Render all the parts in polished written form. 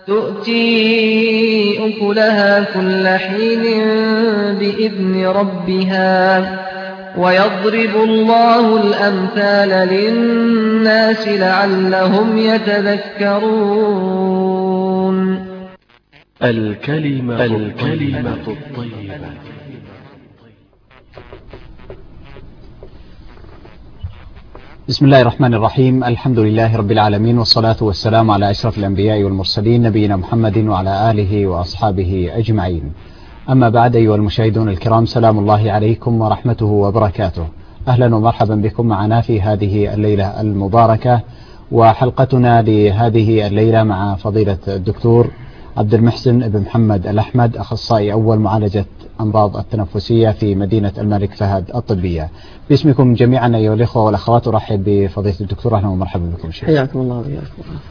تؤتي أكلها كل حين بإذن ربها ويضرب الله الأمثال للناس لعلهم يتذكرون. الكلمة الطيبة. بسم الله الرحمن الرحيم. الحمد لله رب العالمين، والصلاة والسلام على أشرف الأنبياء والمرسلين نبينا محمد وعلى آله وأصحابه أجمعين. أما بعد، أيها المشاهدون الكرام، سلام الله عليكم ورحمته وبركاته. أهلا ومرحبا بكم معنا في هذه الليلة المباركة، وحلقتنا لهذه الليلة مع فضيلة الدكتور عبد المحسن بن محمد الأحمد، أخصائي أول معالجة أمراض التنفسية في مدينة الملك فهد الطبية. باسمكم جميعا أيها الأخوة والأخوات أرحب بفضيلة الدكتور. أهلا ومرحبا بكم شيخ. حياكم الله وبياكم.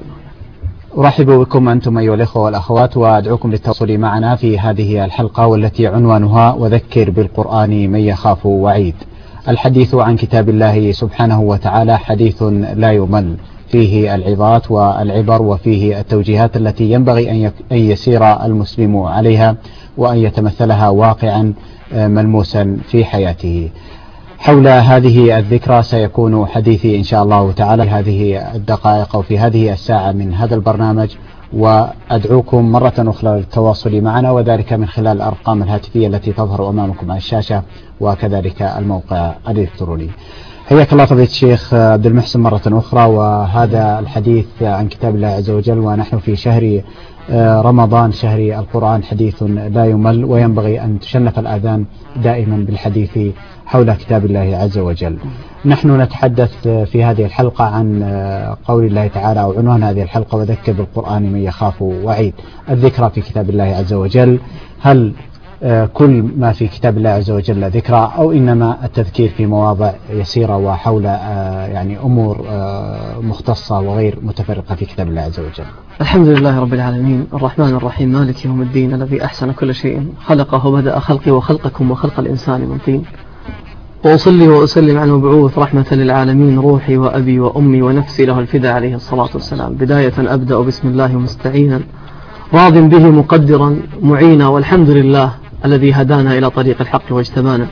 أرحب بكم أنتم أيها الأخوة والأخوات، وأدعوكم للتواصل معنا في هذه الحلقة والتي عنوانها وذكر بالقرآن من يخاف وعيد. الحديث عن كتاب الله سبحانه وتعالى حديث لا يمل، فيه العظات والعبر وفيه التوجيهات التي ينبغي أن يسير المسلم عليها وأن يتمثلها واقعا ملموسا في حياته. حول هذه الذكرى سيكون حديثي إن شاء الله تعالى هذه الدقائق أو في هذه الساعة من هذا البرنامج، وأدعوكم مرة أخرى للتواصل معنا، وذلك من خلال الأرقام الهاتفية التي تظهر أمامكم على الشاشة، وكذلك الموقع الإلكتروني. حياك الله فضيلة الشيخ عبد المحسن مرة أخرى، وهذا الحديث عن كتاب الله عز وجل، ونحن في شهر رمضان، شهر القرآن، حديث لا يمل، وينبغي أن تشنف الآذان دائما بالحديث حول كتاب الله عز وجل. نحن نتحدث في هذه الحلقة عن قول الله تعالى، أو عنوان هذه الحلقة وذكر بالقرآن من يخاف وعيد. الذكرى في كتاب الله عز وجل، هل كل ما في كتاب الله عز وجل ذكرى، أو إنما التذكير في مواضع يسيرة وحول يعني أمور مختصة وغير متفرقة في كتاب الله عز وجل؟ الحمد لله رب العالمين، الرحمن الرحيم، مالك يوم الدين، الذي أحسن كل شيء خلقه بدأ خلقي وخلقكم وخلق الإنسان من طين. وأصلي وأسلم على المبعوث رحمة للعالمين، روحي وأبي وأمي ونفسي له الفداء عليه الصلاة والسلام. بداية أبدأ بسم الله مستعينا، راض به مقدرا معينا، والحمد لله الذي هدانا إلى طريق الحق واجتبانا.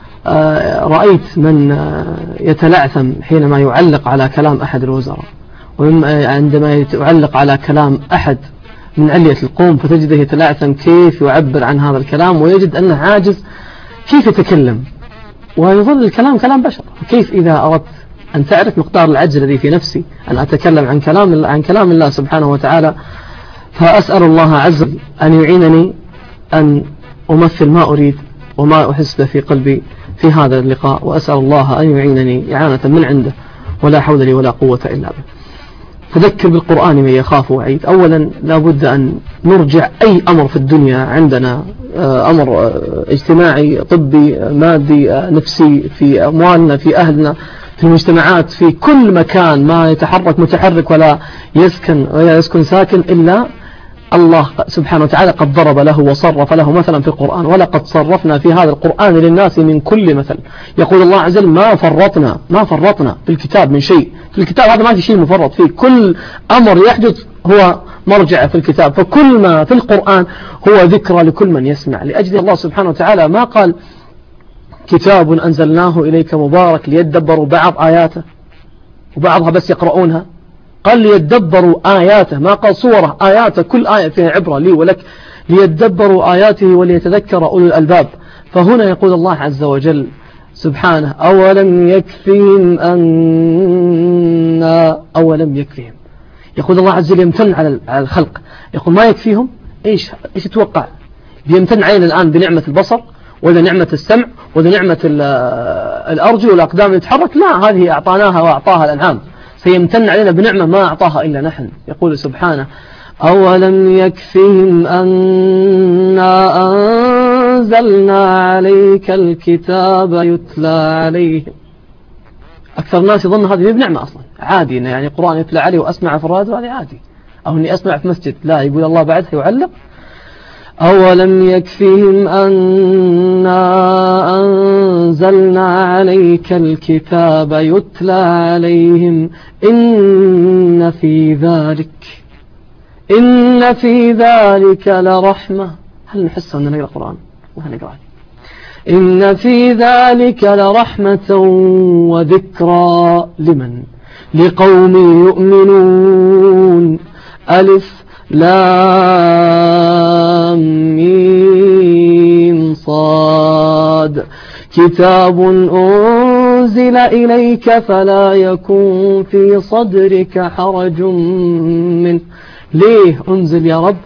رأيت من يتلعثم حينما يعلق على كلام أحد الوزراء، وعندما يعلق على كلام أحد من علية القوم فتجده يتلعثم كيف يعبر عن هذا الكلام، ويجد أنه عاجز كيف يتكلم، ويظل الكلام كلام بشر. كيف إذا أردت أن تعرف مقدار العجز الذي في نفسي أن أتكلم عن كلام الله سبحانه وتعالى، فأسأل الله عز وجل أن يعينني أن أمثل ما أريد وما أحس به في قلبي في هذا اللقاء، وأسأل الله أن يعينني إعانة من عنده، ولا حول لي ولا قوة إلا به. فذكر بالقرآن من يخاف وعيد. أولا لابد أن نرجع أي أمر في الدنيا عندنا، أمر اجتماعي، طبي، مادي، نفسي، في أموالنا، في أهلنا، في المجتمعات، في كل مكان ما يتحرك متحرك ولا يسكن ساكن إلا الله سبحانه وتعالى قد ضرب له وصرف له مثلا في القرآن. ولقد صرفنا في هذا القرآن للناس من كل مثل. يقول الله عز وجل ما فرطنا في الكتاب من شيء. في الكتاب هذا ما في شيء مفرط فيه، كل أمر يحدث هو مرجع في الكتاب، فكل ما في القرآن هو ذكرى لكل من يسمع. لأجل الله سبحانه وتعالى ما قال كتاب أنزلناه إليك مبارك ليدبروا بعض آياته وبعضها بس يقرؤونها، قال ليدبروا آياته، ما قال صوره، آياته، كل آية فيها عبرة لي ولك، ليدبروا آياته وليتذكر أولو الألباب. فهنا يقول الله عز وجل سبحانه أولم يكفهم أولم يكفهم. يقول الله عز وجل يمتن على الخلق، يقول ما يكفيهم. إيش تتوقع؟ يمتن علينا الآن بنعمة البصر، ولا نعمة السمع، ولا نعمة الأرجل والأقدام اللي تتحرك؟ لا، هذه أعطاناها وأعطاها الأنعام. سيمتن علينا بنعمة ما أعطاها إلا نحن. يقول سبحانه أولم يكفهم أنا أنزلنا عليك الكتاب يتلى عليهم. أكثر الناس يظن هذه بنعمة أصلا عادي، يعني القرآن يتلى عليه وأسمع في الراديو هذه عادي، أو أني أسمع في مسجد. لا، يقول الله بعدها يعلق أولم يكفهم أنا أنزلنا عليك الكتاب يتلى عليهم إن إن في ذلك لرحمة. هل نحس أن نقرأ القرآن وهنقرأ؟ إن في ذلك لرحمة وذكرى لمن؟ لقوم يؤمنون. ألف لام ميم صاد. كتاب أنزل إليك فلا يكن في صدرك حرج منه. ليه أنزل يا رب؟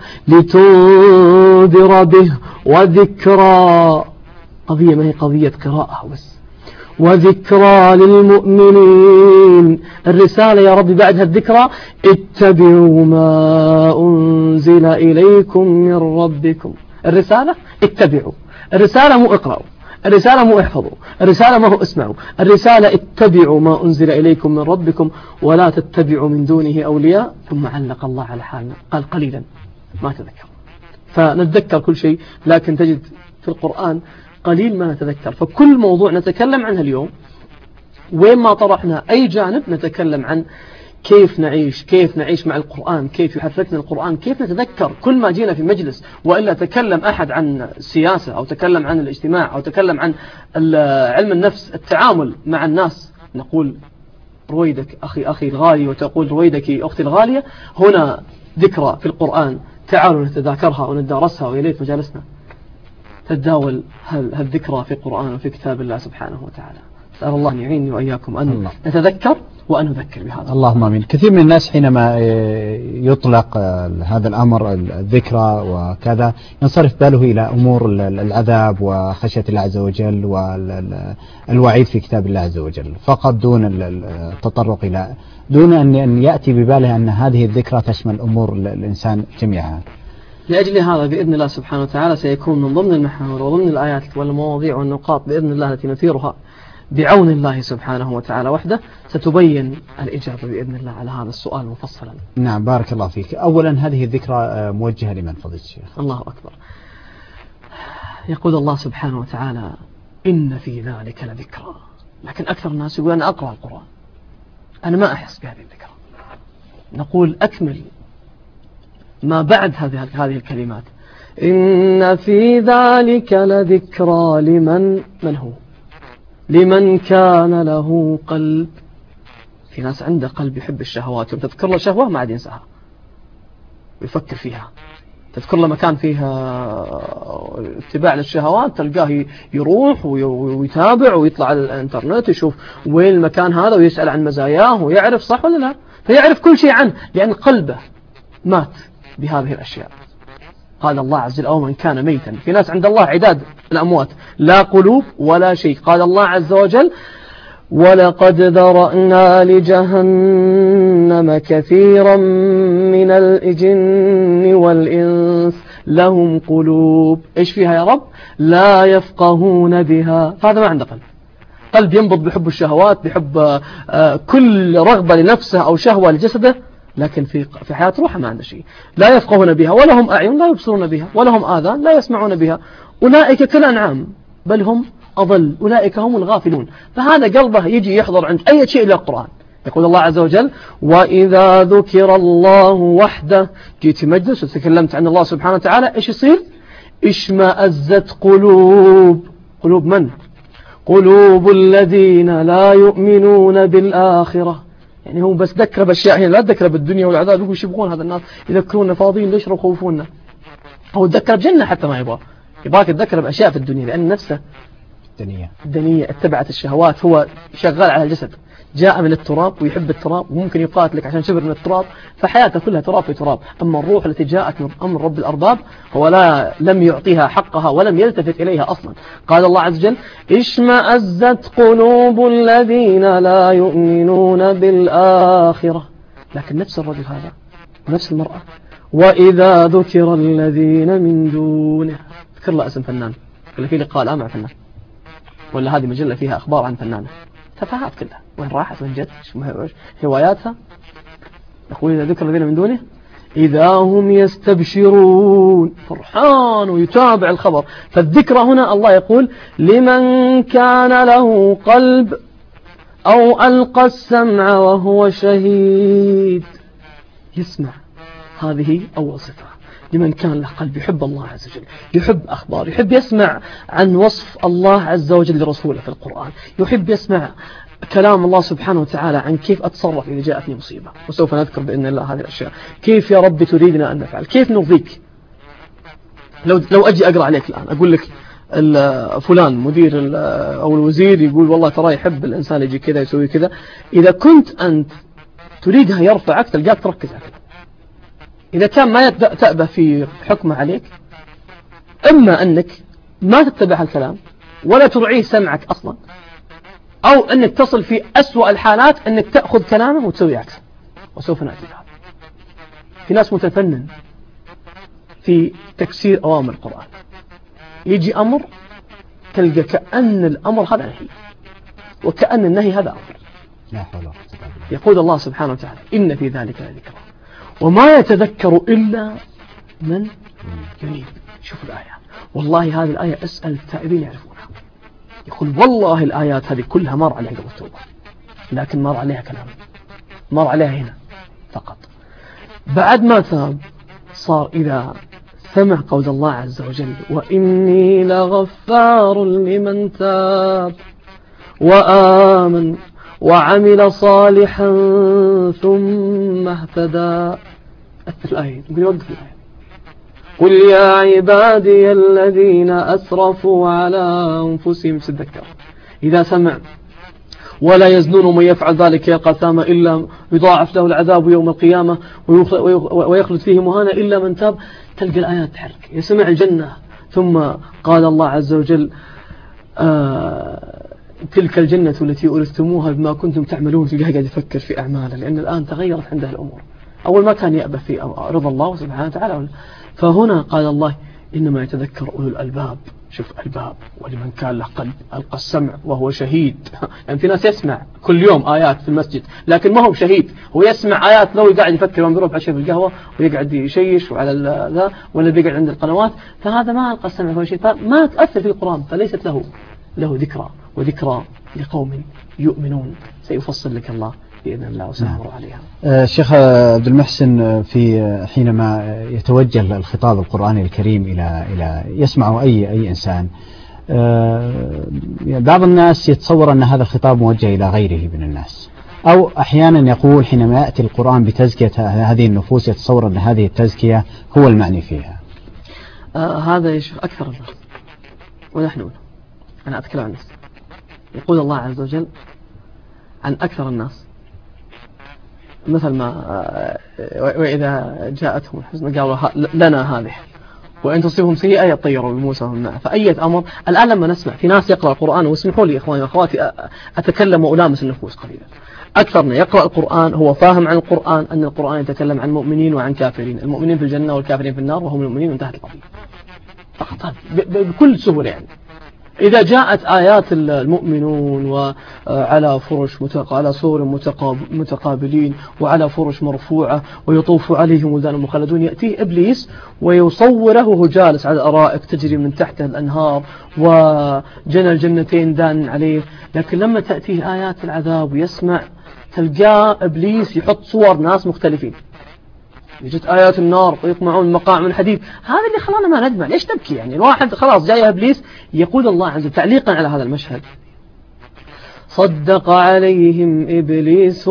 لتنذر به وذكرى. قضية ما هي قضية قراءة بس، وذكرى للمؤمنين. الرسالة يا رب بعدها الذكرى: اتبعوا ما أنزل إليكم من ربكم. الرسالة اتبعوا، الرسالة مو اقرأوا، الرسالة مو احفظوا، الرسالة ما هو اسمعوا، الرسالة اتبعوا ما أنزل إليكم من ربكم ولا تتبعوا من دونه أولياء. ثم علق الله على حالنا قال قليلا ما تذكر. فنتذكر كل شيء، لكن تجد في القرآن قليل ما نتذكر. فكل موضوع نتكلم عنه اليوم وين ما طرحنا أي جانب نتكلم عن كيف نعيش مع القرآن، كيف يحركنا القرآن، كيف نتذكر كل ما جينا في مجلس. وإلا تكلم أحد عن السياسة أو تكلم عن الاجتماع أو تكلم عن علم النفس، التعامل مع الناس، نقول رويدك أخي الغالي وتقول رويدك أختي الغالية. هنا ذكرى في القرآن، تعالوا نتذاكرها ونتدارسها، ويا ليت مجالسنا تتداول هالذكرى في القرآن وفي كتاب الله سبحانه وتعالى. أسأل الله أن يعيني وإياكم أن نتذكر وأن نذكر بهذا. اللهم آمين. كثير من الناس حينما يطلق هذا الأمر الذكرى وكذا ينصرف باله إلى أمور العذاب وخشية الله عز وجل والوعيد في كتاب الله عز وجل فقط، دون التطرق إلى، دون أن يأتي بباله أن هذه الذكرى تشمل أمور الإنسان جميعها. لأجل هذا بإذن الله سبحانه وتعالى سيكون من ضمن المحاور وضمن الآيات والمواضيع والنقاط بإذن الله التي نثيرها بعون الله سبحانه وتعالى وحده، ستبين الإجابة بإذن الله على هذا السؤال مفصلا. نعم، بارك الله فيك. أولا هذه الذكرى موجهة لمن فضل الشيخ؟ الله أكبر. يقول الله سبحانه وتعالى: إن في ذلك لذكرى. لكن أكثر الناس يقول أنا أقرأ القرآن، أنا ما أحس بهذه الذكرى. نقول أكمل ما بعد هذه الكلمات: إن في ذلك لذكرى من هو؟ لمن كان له قلب. في ناس عنده قلب يحب الشهوات، تذكر له شهوة ما عاد ينساها ويفكر فيها. تذكر له مكان فيها اتباع للشهوات، تلقاه يروح ويتابع ويطلع على الانترنت يشوف وين المكان هذا ويسأل عن مزاياه ويعرف، صح ولا لا؟ فيعرف كل شيء عنه لأن قلبه مات بهذه الأشياء. قال الله عز وجل: أو من كان ميتا. في ناس عند الله عداد الأموات، لا قلوب ولا شيء. قال الله عز وجل: ولقد ذرأنا لجهنم كثيرا من الجن والإنس لهم قلوب، إيش فيها يا رب؟ لا يفقهون بها. هذا ما عنده قلب ينبض بحب الشهوات، بحب كل رغبة لنفسه أو شهوة لجسده، لكن في حياة روحه ما عنده شيء. لا يفقهون بها، ولهم أعين لا يبصرون بها، ولهم آذان لا يسمعون بها، أولئك كالأنعام بل هم أضل، أولئك هم الغافلون. فهذا قلبه يجي يحضر عند أي شيء إلى القرآن. يقول الله عز وجل: وإذا ذكر الله وحده. جيت مجلس وتكلمت عن الله سبحانه وتعالى، إيش يصير؟ اشمأزت قلوب من؟ قلوب الذين لا يؤمنون بالآخرة. يعني هو بس ذكر بأشياء هنا، لا ذكر بالدنيا والعذاب. يقول ايش يبغون هذا الناس يذكرون فاضيين ليش يخوفونا؟ هو ذكر بجنة حتى ما يبغاك تذكر بأشياء في الدنيا، لأن نفسه الدنيا اتبعت الشهوات. هو شغال على الجسد، جاء من التراب ويحب التراب وممكن يقاتلك عشان شبر من التراب، فحياته كلها تراب في تراب. أما الروح التي جاءت من أمر رب الأرباب هو لم يعطيها حقها ولم يلتفت إليها أصلا. قال الله عز وجل: اشمأزت قلوب الذين لا يؤمنون بالآخرة. لكن نفس الرجل هذا نفس المرأة، وإذا ذكر الذين من دونه. ذكر له اسم فنان، ولا في لقاء الآن مع فنان، ولا هذه مجلة فيها أخبار عن فنانة، تفاهات كلها، وين راحت وين جت، هواياتها. يقول: إذا ذكر الذين من دونه إذا هم يستبشرون، فرحان ويتابع الخبر. فالذكرى هنا الله يقول: لمن كان له قلب أو ألقى السمع وهو شهيد. يسمع هذه أول صفة لمن كان له قلب يحب الله عز وجل، يحب أخبار، يحب يسمع عن وصف الله عز وجل لرسوله في القرآن، يحب يسمع كلام الله سبحانه وتعالى عن كيف أتصرف إذا جاءتني مصيبة، وسوف نذكر بإذن الله هذه الأشياء. كيف يا رب تريدنا أن نفعل، كيف نرضيك. لو أجي أقرأ عليك الآن أقول لك فلان مدير أو الوزير يقول والله ترى يحب الإنسان يجي كذا يسوي كذا، إذا كنت أنت تريدها يرفعك تلقاك تركز على كذا. إذا كان ما تأبى في حكمه عليك، إما أنك ما تتبع الكلام ولا ترعيه سمعك أصلا، أو أنك تصل في أسوأ الحالات أنك تأخذ كلامه وتسوي عكسه، وسوف نأتي بهذا. في ناس متفنن في تكسير أوامر القرآن، يجي أمر تلقى كأن الأمر هذا نهي، وكأن النهي هذا أمر. لا حول ولا قوة إلا بالله. يقول الله سبحانه وتعالى إن في ذلك لذكرى وما يتذكر إلا من يريد. شوف الآية، والله هذه الآية أسأل التائبين يعرفونها. يقول والله الآيات هذه كلها مر عليها قبل التوبة، لكن مر عليها كلام، مر عليها هنا فقط. بعد ما تاب صار إذا سمع قول الله عز وجل وإني لغفار لمن تاب وآمن وعمل صالحا ثم اهتدى. أثر الآية، يقول وقف الآية. قل يا عبادي الذين أسرفوا على أنفسهم، تذكر إذا سمع ولا يزنون ومن يفعل ذلك يلقى ثاما إلا يضاعف له العذاب يوم القيامة ويخلد فيه مهانا إلا من تاب. تلقى الآيات تحرك. يسمع الجنة ثم قال الله عز وجل تلك الجنة التي أورثتموها بما كنتم تعملون. تلقى قاعد يفكر في أعماله، لأن الآن تغيرت عنده الأمور. أول ما كان يأبى في رضا الله سبحانه وتعالى، فهنا قال الله إنما يتذكر أولو الألباب. شوف الباب، ولمن كان له قلب ألقى السمع وهو شهيد. يعني في ناس يسمع كل يوم آيات في المسجد لكن ما هو شهيد، هو يسمع آيات لو يقعد يفكر وان بيروح عشاء في القهوة ويقعد يشيش وعلى ذا ولا بيقعد عند القنوات، فهذا ما ألقى السمع وهو شهيد، ما تأثر في القرآن، فليست له ذكرى، وذكرى لقوم يؤمنون. سيفصل لك الله بإذن الله وسنمر عليها. الشيخ عبد المحسن، في حينما يتوجه الخطاب القرآني الكريم إلى يسمع أي إنسان، بعض الناس يتصور أن هذا الخطاب موجه إلى غيره من الناس، أو أحيانا يقول حينما يأتي القرآن بتزكية هذه النفوس يتصور أن هذه التزكية هو المعني فيها. هذا يشوف أكثر الناس، ونحن أنا أتكلم عن نفسي. يقول الله عز وجل عن أكثر الناس مثل ما وإذا جاءتهم الحزن قالوا لنا هذه وإن تصيبهم سيئة يطيروا بموسى ومن معه. فأية أمر الآن لما نسمع في ناس يقرأ القرآن، واسمحوا لي إخواني وأخواتي أتكلم وألامس النفوس قليلا، أكثرنا يقرأ القرآن هو فاهم عن القرآن أن القرآن يتكلم عن مؤمنين وعن كافرين، المؤمنين في الجنة والكافرين في النار، وهم المؤمنين وانتهت القضية فقط بكل سهولة. يعني إذا جاءت آيات المؤمنون وعلى فرش على سور متقابلين وعلى فرش مرفوعة ويطوف عليهم ولدان مخلدون، يأتيه إبليس ويصوره وهو جالس على الأرائك تجري من تحته الأنهار وجنى الجنتين دان عليه. لكن لما تأتيه آيات العذاب ويسمع تلقى إبليس يحط صور ناس مختلفين، يجت آيات النار ويطمعون مقاع من حديد. هذا اللي خلانا ما ندمع. ليش تبكي؟ يعني الواحد خلاص جاي إبليس. يقول الله عز وجل تعليقا على هذا المشهد صدق عليهم إبليس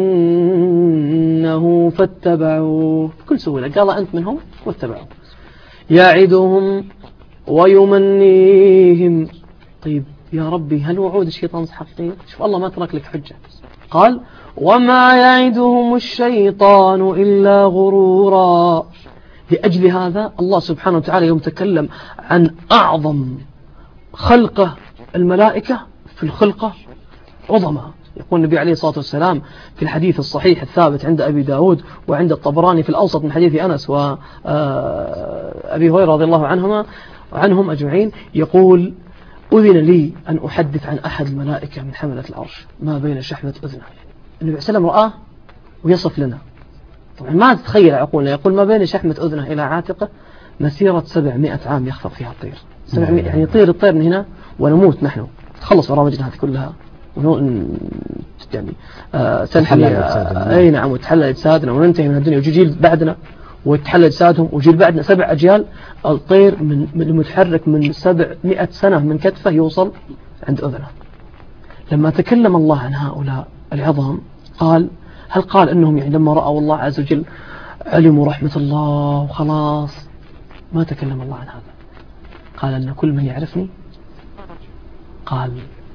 ظنه فاتبعوه بكل سهولة. قال أنت منهم واتبعوه يعدهم ويمنيهم. طيب يا ربي هل وعود الشيطان حقيقية؟ شوف الله ما ترك لك حجة، قال وما يعدهم الشيطان إلا غرورا. لأجل هذا الله سبحانه وتعالى يوم تكلم عن أعظم خلقه الملائكة في الخلقة عظمى، يقول النبي عليه الصلاة والسلام في الحديث الصحيح الثابت عند أبي داود وعند الطبراني في الأوسط من حديث أنس وأبي هريرة رضي الله عنهم أجمعين، يقول أذن لي أن أحدث عن أحد الملائكة من حملة العرش ما بين شحمة أذنه. النبي عليه السلام رآه ويصف لنا، طبعا ما تتخيل عقولنا، يقول ما بين شحمة أذنه إلى عاتقه مسيرة 700 عام يخفق فيها الطير. 700 يعني يطير الطير من هنا ونموت نحن، تخلص برامجنا هذه كلها يعني تنحل أي نعم وتحلل أجسادنا وننتهي من الدنيا ويجي بعدنا ويتحل أجسادهم، وجيل بعدنا 7 أجيال الطير من المتحرك من 700 سنة من كتفه يوصل عند أذنه. لما تكلم الله عن هؤلاء العظام هل قال أنهم يعني لما رأوا الله عز وجل علموا رحمة الله وخلاص؟ ما تكلم الله عن هذا. قال أن كل من يعرفني قال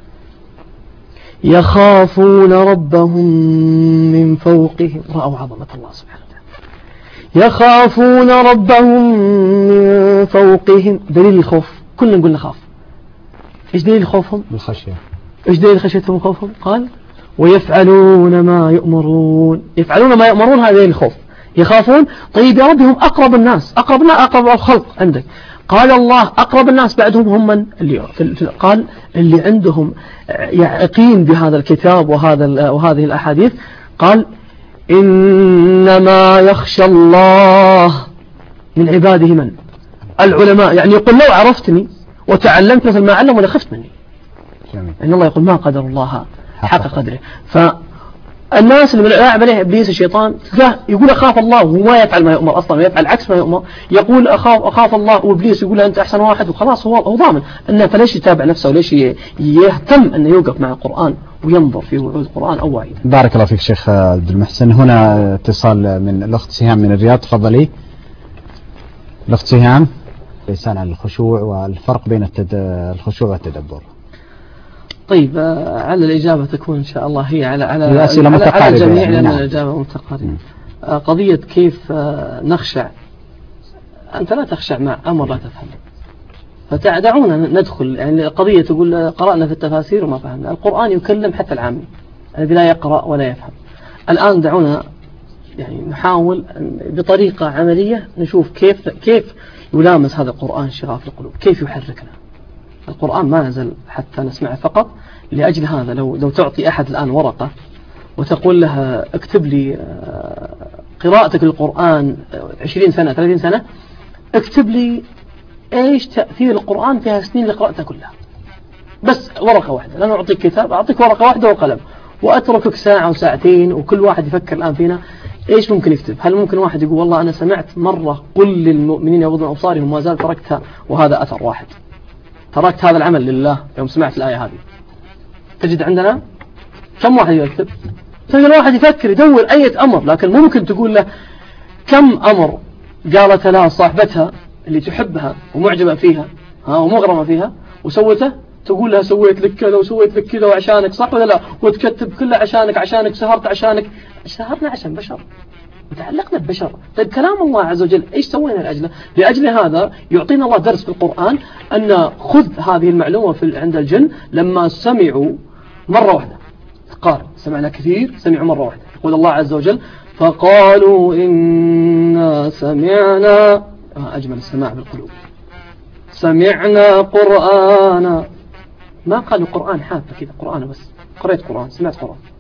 يخافون ربهم من فوقهم، رأوا عظمة الله سبحانه وتعالى، يخافون ربهم من فوقهم. دليل الخوف كلنا نقول نخاف. إيش دليل خوفهم؟ الخشية. إيش دليل خشيتهم وخوفهم؟ قال ويفعلون ما يؤمرون. يفعلون ما يؤمرون، هذا دليل الخوف. يخافون. طيب يا رب هم أقرب الناس، أقرب الخلق عندك. قال الله أقرب الناس بعدهم هم من؟ قال اللي عندهم يقين بهذا الكتاب وهذه الأحاديث. قال إنما يخشى الله من عباده من؟ العلماء. يعني يقول لو عرفتني وتعلمت مثل ما علم ولخفت مني. يعني الله يقول ما قدر الله حق قدره. فالناس اللي لاعب عليه إبليس الشيطان يقول أخاف الله وهو ما يفعل ما يؤمر أصلا، ويفعل عكس ما يؤمر. يقول أخاف الله، وإبليس يقول أنت أحسن واحد، وخلاص هو ضامن أنه. فليش يتابع نفسه وليش يهتم أنه يوقف مع القرآن وينظر في وعود القرآن أو وعيده؟ بارك الله فيك شيخ عبد المحسن. هنا اتصال من الأخت سهام من الرياض، تفضلي الأخت سهام. لسان عن الخشوع والفرق بين الخشوع والتدبر. طيب على الإجابة تكون إن شاء الله هي على الجميع، يعني لأن الإجابة متقاربة. قضية كيف نخشع. أنت لا تخشع مع أمر لا تفهم، فتدعونا ندخل. يعني قضية تقول قرأنا في التفاسير وما فهمنا. القرآن يكلم حتى العامي الذي لا يقرأ ولا يفهم. الآن دعونا يعني نحاول بطريقة عملية نشوف كيف يلامس هذا القرآن شغاف القلوب، كيف يحركنا. القرآن ما نزل حتى نسمعه فقط. لأجل هذا لو تعطي أحد الآن ورقة وتقول لها اكتب لي قراءتك للقرآن 20 سنة 30 سنة، اكتب لي ايش تأثير القرآن في هالسنين اللي قرأتها كلها، بس ورقة واحدة. لأنه أعطيك كتاب، أعطيك ورقة واحدة وقلم، وأتركك ساعة وساعتين، وكل واحد يفكر الآن فينا ايش ممكن يكتب. هل ممكن واحد يقول والله أنا سمعت مرة قل للمؤمنين يغضوا أبصارهم وما زال تركتها، وهذا أثر واحد، تركت هذا العمل لله يوم سمعت الآية هذه. تجد عندنا كم واحد يكتب؟ تجد واحد يفكر يدور أي أمر، لكن ممكن تقول له كم أمر قالت لها صاحبتها اللي تحبها ومعجبة فيها ومغرمة فيها وسوته، تقول لها سويت لك كذا وسويت لك كذا وعشانك، صح ولا لا؟ وتكتب كله عشانك سهرت عشانك. سهرنا عشان بشر وتعلقنا ببشر. طيب كلام الله عز وجل ايش سوينا لأجله؟ لأجل هذا يعطينا الله درس في القرآن أن خذ هذه المعلومة عند الجن لما سمعوا مرة واحدة. قارئ سمعنا كثير، سمعوا مرة واحدة. يقول الله عز وجل فقالوا إنا سمعنا، أجمل السماع بالقلوب، سمعنا قرآنا. ما قالوا قرآن حافة كذا قرآن بس، قرأت قرآن، سمعت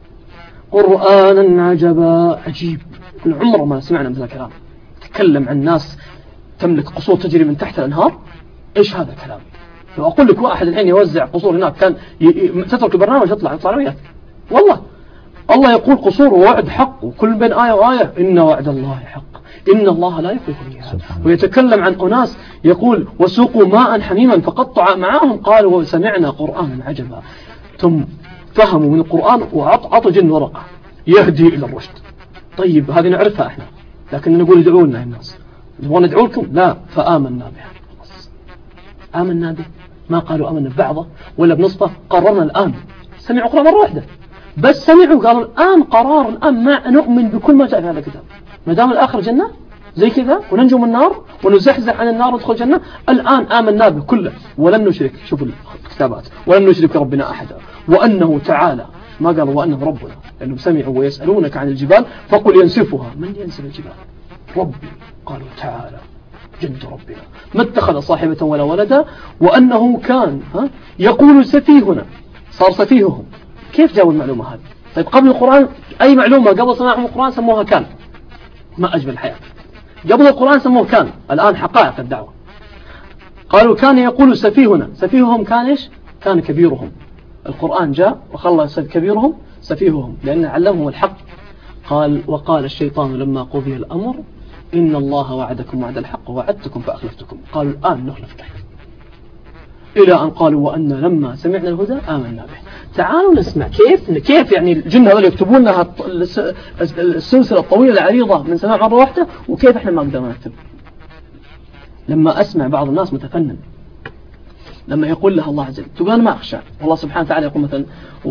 قرآنا عجبا، عجيب. عمره ما سمعنا مثل الكلام. تكلم عن ناس تملك قصور تجري من تحت الأنهار. إيش هذا الكلام؟ لو أقول لك واحد الحين يوزع قصور هناك كان تترك البرنامج يطلع وياك. والله الله يقول قصور ووعد حق، وكل بين آية وآية إن وعد الله حق إن الله لا يخلف الميعاد. ويتكلم عن أناس يقول وسوقوا ماء حميما فقطع معاهم قالوا وسمعنا قرآنا عجبا. ثم فهموا من القرآن وعطوا جن ورقة يهدي إلى الرشد. طيب هذه نعرفها احنا، لكن نقول ادعوا لنا الناس، نبغى ندعو لكم؟ لا، فآمنا بها. آمنا به، ما قالوا آمنا ببعضه ولا بنصفه، قررنا الآن. سمعوا قرآن مرة واحدة بس، سمعوا قالوا الآن قرار، الآن ما نؤمن بكل ما جاء في هذا الكتاب، ما دام الآخر جنة زي كذا وننجو من النار ونزحزح عن النار وندخل الجنة. الآن آمنا به كله ولن نشرك، شوفوا الكتابات، ولن نشرك ربنا أحدا، وأنه تعالى ما قالوا وأنه ربنا، لأنهم سمعوا ويسألونك عن الجبال فقل ينسفها من ينسف الجبال؟ ربي. قالوا تعالى جد ربنا ما اتخذ صاحبة ولا ولدا، وأنه كان يقول سفيهنا، صار سفيههم. كيف جاءوا المعلومة هذه؟ طيب قبل القرآن أي معلومة قبل سماعهم القرآن سموها كان، ما أجمل الحياة. قبل القرآن سموه كان، الآن حقائق الدعوة. قالوا كان يقول سفيهنا، سفيههم كان إيش؟ كان كبيرهم. القرآن جاء وخلى كبيرهم سفيههم لأن علمهم الحق. قال وقال الشيطان لما قضي الأمر إن الله وعدكم وعد الحق ووعدتكم فأخلفتكم قالوا الآن نخلفك، إلى أن قالوا وأنا لما سمعنا الهدى آمنا به. تعالوا نسمع كيف يعني الجن هذول يكتبون لها السلسلة الطويلة العريضة من سماع مرة واحدة، وكيف إحنا ما قدرنا نكتب. لما أسمع بعض الناس متفنن لما يقول له الله عز وجل، تقول أنا ما أخشى، والله سبحانه وتعالى يقول مثلا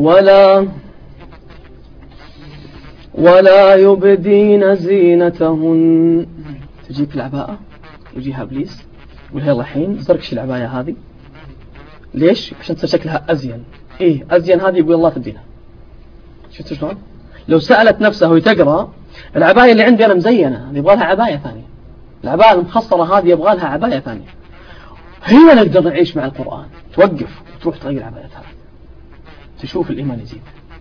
ولا يبدين زينتهن، تجيك العباءة يجيها إبليس يقول يلا الحين زركش العباية هذه، ليش؟ عشان تصير شكلها أزين. إيه أزين هذه؟ يقول الله تبدينها. شفت شلون؟ لو سألت نفسه وتقرأ العباية اللي عندي أنا مزينة، يبغى لها عباية ثانية، العباية المخصرة هذه يبغى لها عباية ثانية. هنا نقدر نعيش مع القرآن، توقف وتروح تغير عبايتها، تشوف الإيمان يزيد.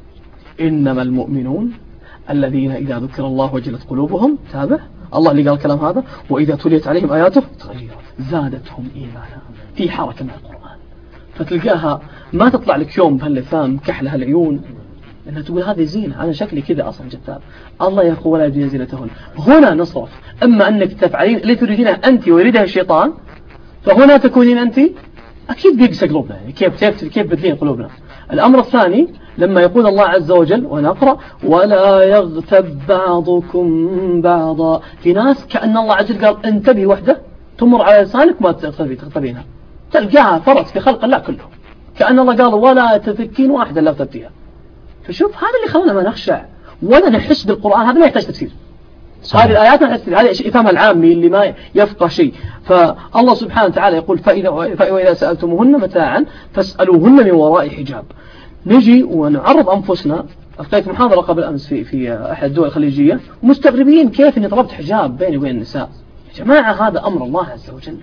إنما المؤمنون الذين إذا ذكر الله وجلت قلوبهم، تابع الله اللي قال الكلام هذا، وإذا تليت عليهم آياته زادتهم إيمانا، في حركة مع القرآن. فتلقاها ما تطلع لك يوم بهاللثام كحلها العيون، لأنها تقول هذه زينة، أنا شكلي كذا أصلا جذاب. الله يقول ولا يبدين زينتهن. هنا نصرف، أما أنك تفعلين اللي تريدينه أنت ويريدها الشيطان، فهنا تكونين أنت أكيد بيقسى قلوبنا. يعني كيف بدلين قلوبنا. الأمر الثاني لما يقول الله عز وجل ونقرأ ولا يغتب بعضكم بعضا، في ناس كأن الله عز وجل قال انتبه وحده تمر على لسانك ما تغتبينها، تلقاها فرط في خلق الله كله، كأن الله قال ولا تفكين واحدة لا تبتيها. فشوف هذا اللي خلنا ما نخشع ولا نحس بالقرآن، هذا ما يحتاج تفسير. هذه الآيات ما يحتاج تفسير، هذا يفهمها العامي اللي ما يفقه شيء. فالله سبحانه وتعالى يقول فإذا سألتموهن متاعا فاسألوهن من وراء حجاب. نجي ونعرض أنفسنا. ألقيت محاضرة قبل أمس في أحد الدول الخليجية، مستغربين كيف إني طلبت حجاب بيني وبين النساء. يا جماعة هذا أمر الله عز وجل،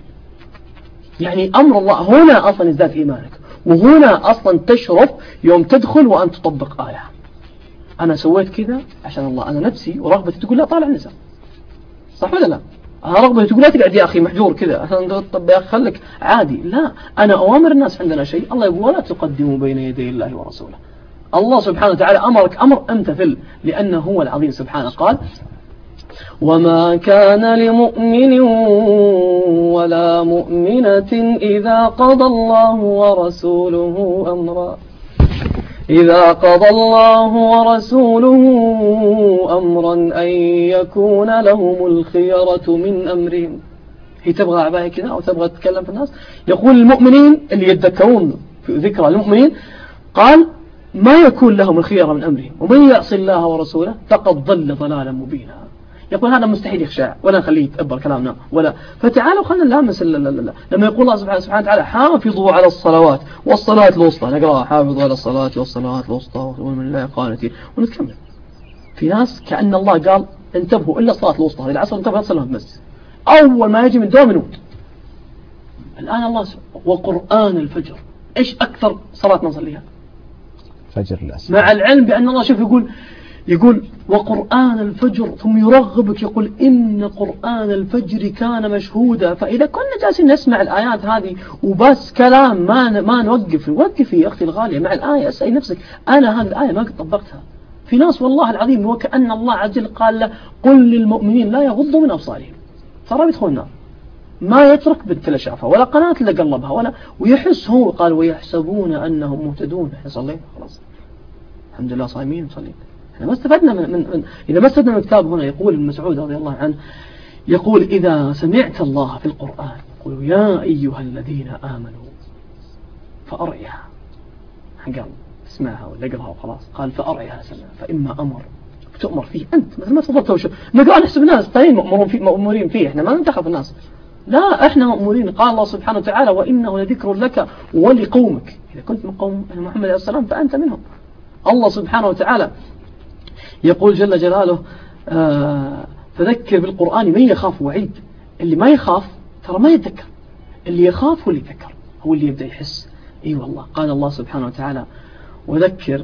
يعني أمر الله. هنا أصلا يزداد إيمانك، وهنا أصلا تشرف يوم تدخل وأن تطبق آية. أنا سويت كذا عشان الله، أنا نفسي ورغبتي تقول لا طالع النساء، صح ولا لا؟ أنا رغبتي تقول لا تقعد يا أخي محجور كذا عشان طب يا أخي خليك عادي. لا، أنا أوامر الناس عندنا شيء، الله يقول ولا تقدموا بين يدي الله ورسوله. الله سبحانه وتعالى أمرك أمر امتثل، لأنه هو العظيم سبحانه. قال وما كان لمؤمن ولا مؤمنة إذا قضى الله ورسوله أمرا أن يكون لهم الخيرة من أمرهم. هي تبغى عباية كذا أو تبغى تتكلم في الناس. يقول المؤمنين اللي يتذكرون في ذكرى المؤمنين، قال ما يكون لهم الخيرة من أمرهم ومن يعصي الله ورسوله فقد ضل ضلالا مبينا. يقول هذا مستحيل يخشع ولا نخليه يتأبر كلامنا ولا. فتعالوا خلنا نلامس لما يقول الله سبحانه وتعالى حافظوا على الصلوات والصلاة الوسطى، نقرأ حافظوا على الصلاة والصلاة الوسطى ومن الله قانتين ونتكمل. في ناس كأن الله قال انتبهوا إلا الصلاة الوسطى، هذه العصر انتبهوا تصلوا في المسجد، أول ما يجي من دوام نموت. الآن الله وقرآن الفجر، إيش أكثر صلاة نصليها؟ فجر الأسر. مع العلم بأن الله شوف يقول وقرآن الفجر، ثم يرغبك يقول إن قرآن الفجر كان مشهودا. فإذا كنا جالسين نسمع الآيات هذه وبس كلام ما وقفي يا أختي الغالية مع الآية. اسألي نفسك أنا هذه الآية ما قد طبقتها. في ناس والله العظيم وكأن الله عز وجل قال له قل للمؤمنين لا يغضوا من أبصارهم، ترى بيدخل النار، ما يترك بنت اللي شافها ولا قناة اللي قلبها ولا، ويحس هو قال ويحسبون أنهم مهتدون. احنا صلينا خلاص الحمد لله صايمين وصلينا. احنا ما استفدنا من إذا ما استفدنا من الكتاب. هنا يقول ابن مسعود رضي الله عنه، يقول إذا سمعت الله في القرآن يقول يا أيها الذين آمنوا فأرعها، قال اسمعها ولا اقرأها وخلاص. قال فأرعها سمع، فإما أمر تؤمر فيه أنت، مثل ما تفضلت وشو نقرأ نحسب الناس ثانيين مأمورين فيه، احنا ما ننتخب الناس، لا احنا مأمورين. قال الله سبحانه وتعالى وإنه لذكر لك ولقومك، إذا كنت من قوم محمد عليه السلام فأنت منهم. الله سبحانه وتعالى يقول جل جلاله فذكر بالقرآن من يخاف وعيد. اللي ما يخاف ترى ما يتذكر، اللي يخاف هو اللي يتذكر، هو اللي يبدأ يحس. اي والله قال الله سبحانه وتعالى وذكر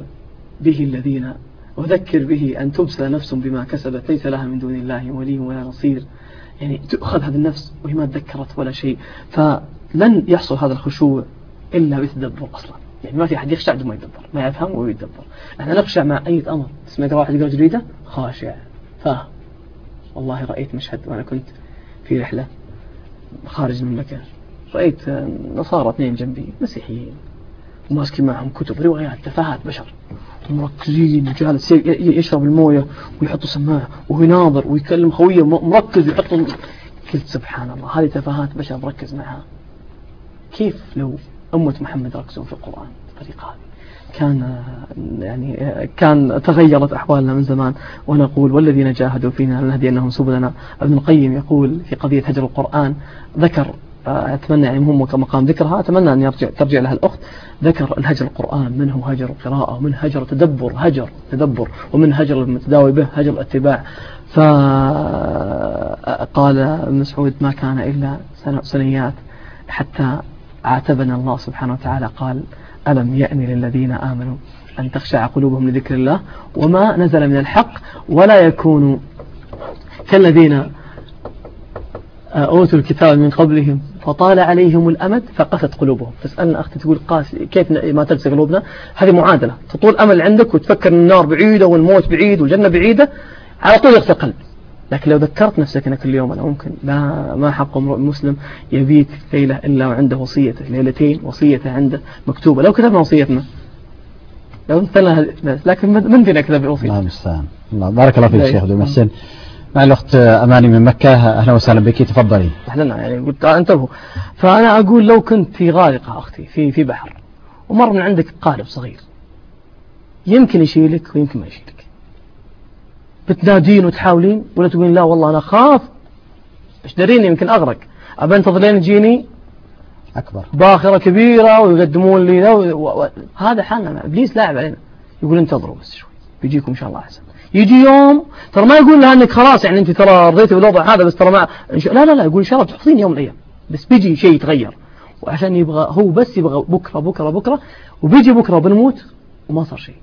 به أن تبصر نفس بما كسبت ليس لها من دون الله ولي ولا نصير. يعني تأخذ هذه النفس وهي ما تذكرت ولا شيء. فلن يحصل هذا الخشوع إلا بتدبر أصلا. يعني ما في أحد يخشع بدون ما يدبر، ما يفهم ويدبر. احنا نخشع مع أي أمر. اسمع واحد يقرأ جريدة خاشع فاهم، والله رأيت مشهد وأنا كنت في رحلة خارج المملكة، رأيت نصارى 2 جنبي مسيحيين وماسكين معهم كتب روايات تفاهات بشر ومركزين، وجالس يشرب الموية ويحط سماعة ويناظر ويكلم خويه مركز ويحط. قلت سبحان الله، هذه تفاهات بشر مركز معها. كيف لو أمة محمد ركزوا في القرآن بالطريقة هذه كان تغيرت أحوالنا من زمان. ونقول والذين جاهدوا فينا لنهدينهم سبلنا. ابن القيم يقول في قضية هجر القرآن، ذكر أتمنى يعني هم كمقام ذكرها، أتمنى أن ترجع لها الأخت. ذكر الهجر القرآن، منه هجر قراءة، ومن هجر تدبر، ومن هجر المتداوي به هجر اتباع. فقال ابن مسعود ما كان إلا سنيات حتى عاتبنا الله سبحانه وتعالى، قال ألم يأن للذين آمنوا أن تخشع قلوبهم لذكر الله وما نزل من الحق ولا يكونوا كالذين أوتوا الكتاب من قبلهم فطال عليهم الأمد فقست قلوبهم. تسألنا أختي تقول كيف ما تقسى قلوبنا؟ هذه معادلة، تطول أمل عندك وتفكر أن النار بعيدة والموت بعيد والجنة بعيدة، على طول يغسى قلب. لكن لو ذكرت نفسك أن كل يوم أنا ممكن ما حق امرؤ مسلم يبيت ليلة إلا وعنده وصيته، 2 ليلة وصيته عنده مكتوبة. لو كتبنا وصيتنا لو مثلنا، لكن من فينا كتب الوصية؟ الله المستعان. الله بارك الله فيك شيخ عبد المحسن. مع الأخت أماني من مكة، أهلا وسهلا بك، تفضلي. احنا يعني قلت انتبهوا. فأنا أقول لو كنت في غارقة أختي في بحر ومر من عندك قارب صغير، يمكن يشيلك ويمكن ما يشيلك، بتنادين وتحاولين ولا تقولين لا والله أنا خاف ايش داريني يمكن أغرق، أبى انتظر لين تجيني أكبر باخرة كبيرة ويقدمون لي هذا حالنا. إبليس لاعب علينا، يقول انتظروا بس شوي بيجيكم إن شاء الله أحسن. يجي يوم ترى ما يقول لها انك خلاص يعني انت ترى رضيتي بالوضع هذا بس ترى ما لا يقول ان شاء الله بتحفظين يوم من الايام، بس بيجي شيء يتغير، وعشان يبغى هو بس يبغى بكره وبيجي بكره وبنموت وما صار شيء.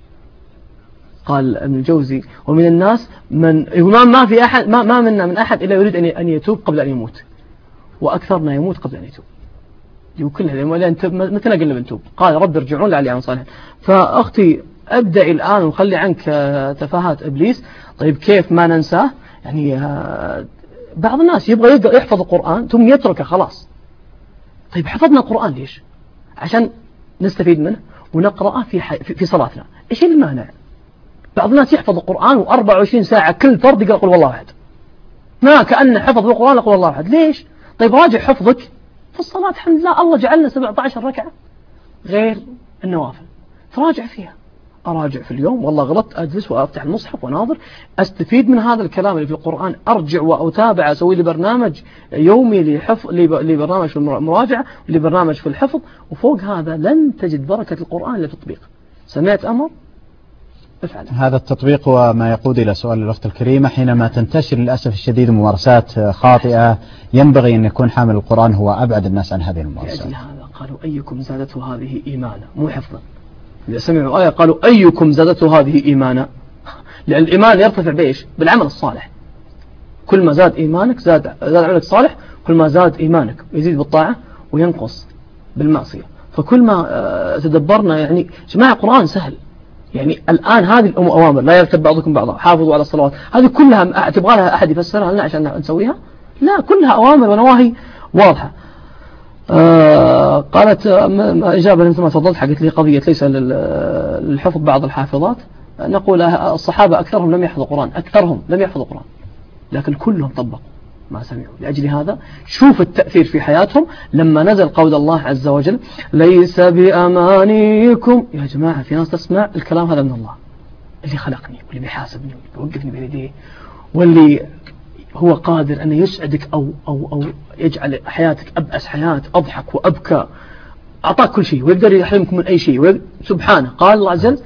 قال ابن الجوزي ومن الناس من يقول ما في احد ما منا من احد الا يريد ان يتوب قبل ان يموت، واكثرنا يموت قبل ان يتوب. وكلها متى قلنا بنتوب؟ قال رب ارجعون لعلي اعمل صالحا. فاختي ابدأ الآن وخلي عنك تفاهات إبليس. طيب كيف ما ننساه؟ يعني بعض الناس يبغى يحفظ القرآن ثم يتركه خلاص. طيب حفظنا القرآن ليش؟ عشان نستفيد منه ونقرأه في صلاتنا. إيش المانع؟ بعض الناس يحفظ القرآن و24 ساعة كل فرد يقرأ قل والله أحد، ما كأنه حفظ القرآن قل والله أحد. ليش؟ طيب راجع حفظك في الصلاة. الحمد لله الله جعلنا 17 ركعة غير النوافل، تراجع فيها. أراجع في اليوم والله غلطت، أجلس وأفتح المصحف وناظر، أستفيد من هذا الكلام اللي في القرآن، أرجع وأتابع، أسوي لي برنامج يومي لبرنامج في المراجعة ولبرنامج في الحفظ. وفوق هذا لن تجد بركة القرآن إلا تطبيق. سمعت أمر افعل. هذا التطبيق هو ما يقود إلى سؤال الأخت الكريمة، حينما تنتشر للأسف الشديد ممارسات خاطئة ينبغي أن يكون حامل القرآن هو أبعد الناس عن هذه الممارسات. لأجل هذا قالوا أيكم زادته هذه إيمانا، مو حفظا. إذا سمعوا آية قالوا أيكم زادته هذه إيمانا، لأن الإيمان يرتفع بإيش؟ بالعمل الصالح. كل ما زاد إيمانك زاد عملك صالح، كل ما زاد إيمانك يزيد بالطاعة وينقص بالمعصية. فكل ما تدبرنا يعني جماعة القرآن سهل. يعني الآن هذه الأوامر لا يرتب بعضكم بعضا، حافظوا على الصلوات، هذه كلها تبغى لها أحد يفسرها لنا عشان نسويها؟ لا، كلها أوامر ونواهي واضحة. قالت إجابة مثل ما تفضلت حقت لي قضية ليس للحفظ بعض الحافظات. نقول الصحابة أكثرهم لم يحفظوا القرآن، لكن كلهم طبقوا ما سمعوا. لأجل هذا شوف التأثير في حياتهم لما نزل قول الله عز وجل ليس بأمانيكم. يا جماعة في ناس تسمع الكلام هذا من الله اللي خلقني واللي بيحاسبني واللي بيوقفني بين يديه واللي هو قادر أن يسعدك أو يجعل حياتك أبأس حياة، أضحك وأبكى، أعطاك كل شيء ويقدر يحرمك من أي شيء سبحانه. قال الله عز وجل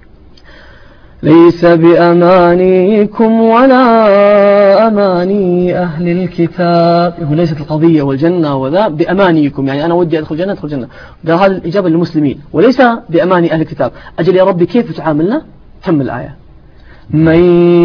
ليس بأمانيكم ولا أماني أهل الكتاب. يقول ليست القضية والجنة وذا بأمانيكم، يعني أنا ودي أدخل جنة أدخل جنة. قال هذه الإجابة للمسلمين، وليس بأماني أهل الكتاب. أجل يا ربي كيف تعاملنا؟ كمل الآية. من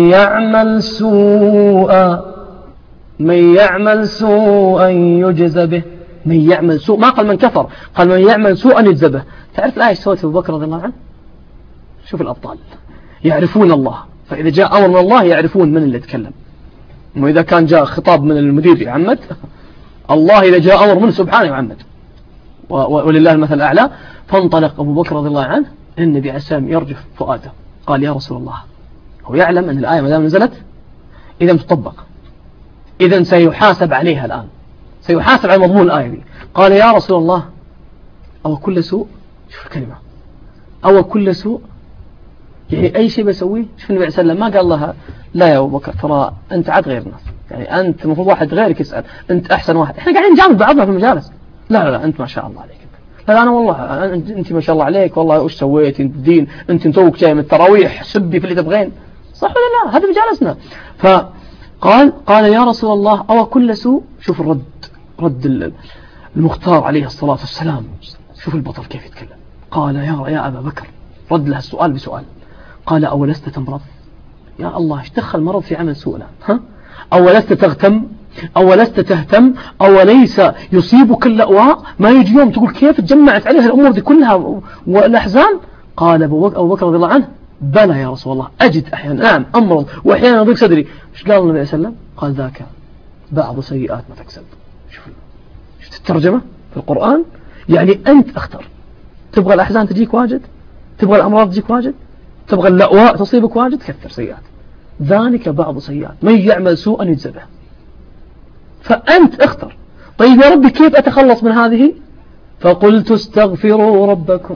يعمل سوءا يجز به. من يعمل سوء، ما قال من كفر، قال من يعمل سوءا يجز به. تعرف الآية سوت أبو بكر رضي الله عنه؟ شوف الأبطال يعرفون الله، فإذا جاء أمر من الله يعرفون من اللي يتكلم. وإذا كان جاء خطاب من المدير يعمد، الله إذا جاء أمر منه سبحانه يعمد، ولله المثل الأعلى. فانطلق أبو بكر رضي الله عنه، النبي عليه السلام يرجف فؤاده، قال يا رسول الله، هو يعلم أن الآية ما دام نزلت إذا تطبق، إذا سيحاسب عليها الآن، سيحاسب على مضمون الآية دي. قال يا رسول الله، أو كل سوء، شوف الكلمة، أو كل سوء، يعني أي شيء بسويه. شوف النبي عليه السلام ما قال لها لا يا أبو بكر ترى أنت عاد غير الناس، يعني أنت المفروض واحد غيرك يسأل، أنت أحسن واحد، إحنا قاعدين نجامل بعضنا في المجالس، لا أنت ما شاء الله عليك، لا أنا والله أنت ما شاء الله عليك، والله وش سويت أنت الدين، أنت توك جاي من التراويح، سبي في اللي تبغين، صح ولا لا؟ هذا مجالسنا. فقال يا رسول الله أو كل سوء. شوف الرد، رد المختار عليه الصلاة والسلام، شوف البطل كيف يتكلم. قال يا أبا بكر، رد لها السؤال بسؤال، قال أولست تمرض؟ يا الله ايش دخل مرض في عمل سوء الآن؟ أولست تغتم؟ أولست تهتم؟ أوليس يصيبك اللأواء؟ ما يجي يوم تقول كيف تجمعت عليها الأمور دي كلها والأحزان؟ قال أبو بكر رضي الله عنه بلى يا رسول الله، أجد أحيانا نعم أمرض وأحيانا أضيق صدري. ايش قال النبي عليه السلام؟ قال ذاك بعض سيئات ما تكسب. شفت الترجمة في القرآن؟ يعني أنت اختر، تبغى الأحزان تجيك واجد، تبغى الأمراض تجيك واجد، تبغى اللأواء تصيبك واجد، كثر سيئات، ذلك بعض سيئات، من يعمل سوءا يجزى به، فأنت اختر. طيب يا ربي كيف أتخلص من هذه؟ فقلت استغفروا ربكم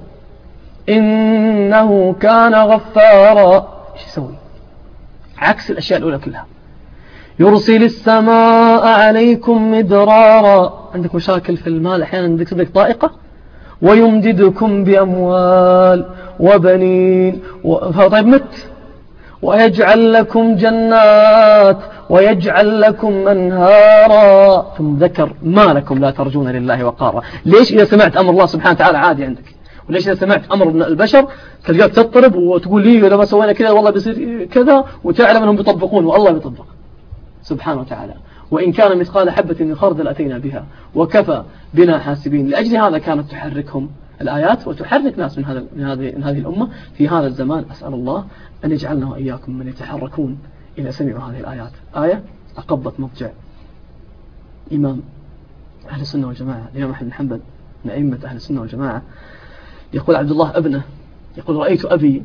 إنه كان غفارا. ايش يسوي؟ عكس الأشياء الأولى كلها. يرسل السماء عليكم مدرارا، عندك مشاكل في المال أحيانا، عندك صدق طائقة، ويمددكم بأموال وبنين طيب مت، ويجعل لكم جنات ويجعل لكم أنهارا. ثم ذكر ما لكم لا ترجون لله وقارا. ليش إذا سمعت أمر الله سبحانه وتعالى عادي عندك، وليش إذا سمعت أمر من البشر تلقاك تضطرب وتقول لي لما سوينا كذا والله بيصير كذا، وتعلم أنهم بيطبقون والله بيطبق سبحانه وتعالى. وإن كان مثقال حبة من خردل أتينا بها وكفى بنا حاسبين. لأجل هذا كانت تحركهم الآيات وتحرك ناس من هذه الأمة في هذا الزمان. أسأل الله أن يجعلنا وإياكم من يتحركون إذا سمعوا هذه الآيات. آية أقبت مضجع إمام أهل السنة والجماعة الإمام أحمد بن حنبل من أئمة أهل السنة والجماعة، يقول عبد الله ابنه، يقول رأيت أبي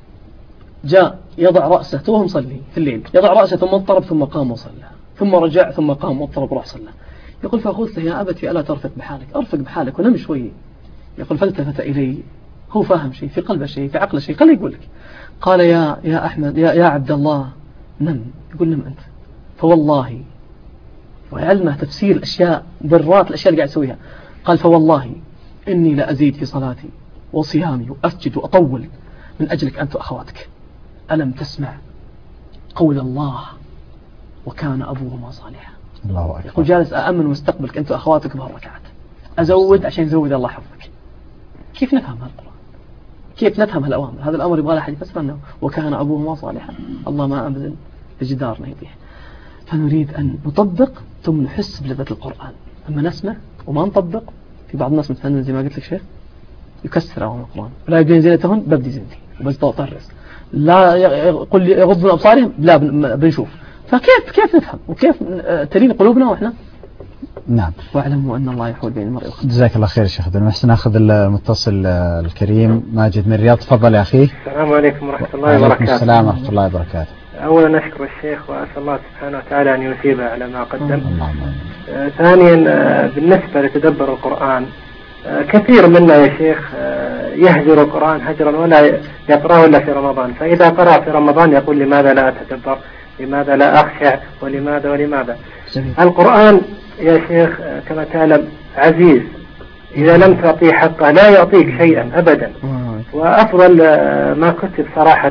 جاء يضع رأسه توه مصلي في الليل، يضع رأسه ثم اضطرب ثم قام وصلى، ثم رجع ثم قام واضطرب وراح صلى. يقول فقلت له يا أبتي ألا ترفق بحالك، أرفق بحالك ونم شوي. يقول فالتفت إلي، هو فاهم شيء في قلبه شيء في عقله شيء، خليه يقول لك. قال يا أحمد يا عبد الله نم. يقول نم أنت. فوالله، وعلمه تفسير الأشياء برات الأشياء اللي قاعد يسويها. قال فوالله إني لأزيد في صلاتي وصيامي وأسجد وأطول من أجلك أنت وأخواتك. ألم تسمع قول الله وكان أبوهما صالحا؟ الله أكبر. يقول جالس أأمن مستقبلك أنت وأخواتك بهالركعات، أزود عشان يزود الله حفظك. كيف نفهم هالقرآن؟ كيف نفهم هالأوامر؟ هذا الأمر يبغى له أحد يفسر لنا. وكان أبوهما صالحا، الله ما أبذل لجدارنا يطيح. فنريد أن نطبق ثم نحس بلذة القرآن. أما نسمع وما نطبق، في بعض الناس مثلا زي ما قلت لك شيخ يكسر أوامر القرآن، لا يبين زينتهن ببدي زينتي وبس طرس، لا يقول يغض من أبصارهم لا بنشوف. فكيف نفهم وكيف تلين قلوبنا وإحنا؟ نعم. واعلموا أن الله يحول بين المرء والقلب. جزاك الله خير شيخ عبد المحسن. ناخذ المتصل الكريم ماجد من الرياض. تفضل يا أخي. السلام عليكم ورحمة الله وبركاته. وعليكم السلام ورحمة الله وبركاته. أولا أشكر الشيخ وأسأل الله سبحانه وتعالى أن يثيبه على ما قدم. ثانيا بالنسبة لتدبر القرآن، كثير منا يا شيخ يهجر القرآن هجرا ولا يقرأه إلا في رمضان، فإذا قرأ في رمضان يقول لماذا لا أتدبر، لماذا لا أخشع، ولماذا. القرآن يا شيخ كما تعلم عزيز، إذا لم تعطيه حقه لا يعطيك شيئا أبدا. وأفضل ما كتب صراحة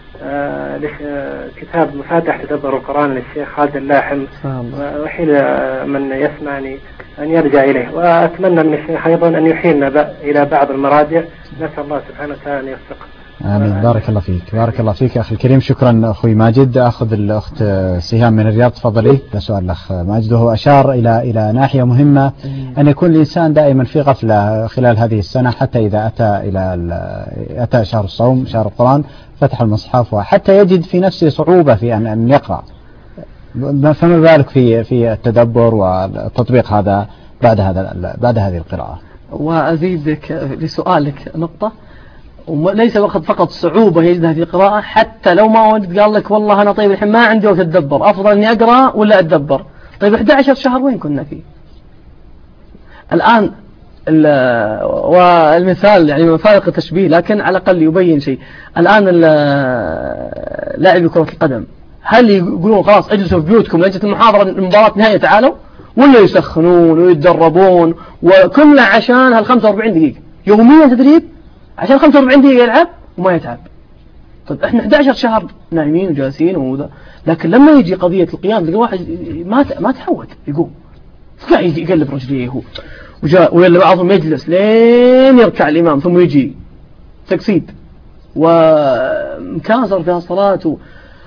كتاب مفاتح تدبر القرآن للشيخ خالد اللاحم، وحين من يسمعني أن يرجع إليه. وأتمنى من الشيخ أيضا أن يحيلنا إلى بعض المراجع، نسأل الله سبحانه وتعالى أن يوفقه. آمين. بارك الله فيك، بارك الله فيك أخي الكريم. شكرا أخوي ماجد. أخذ الأخت سهام من الرياض. تفضلي. سؤال الأخ ماجد، وهو أشار إلى ناحية مهمة، أن يكون الإنسان دائما في غفلة خلال هذه السنة، حتى إذا أتى شهر الصوم شهر القرآن فتح المصحف، وحتى يجد في نفسه صعوبة في أن يقرأ. فما بالك في التدبر والتطبيق هذا بعد هذه القراءة. وأزيدك لسؤالك نقطة، وليس فقط صعوبة يجدها في القراءة، حتى لو ما وجد قال لك والله أنا طيب الحين ما عندي وقت أتدبر، أفضل إني أقرأ ولا أتدبر. طيب 11 شهر وين كنا فيه؟ الآن والمثال يعني مفارق التشبيه لكن على الأقل يبين شيء. الآن لاعبي كرة القدم هل يقولون خلاص اجلسوا في بيوتكم لجنة المحاضرة المباراة نهاية تعالوا، ولا يسخنون ويتدربون وكله عشان هال 45 دقيقة يوميا تدريب عشان 45 دقيقة يلعب وما يتعب؟ طيب احنا 11 شهر نايمين وجالسين وذا، لكن لما يجي قضية القيام تلقى واحد ما تعود يقوم يقلب رجليه ولا بعضهم يجلس لين يركع الإمام ثم يجي تقصيد ومكاسر في الصلاة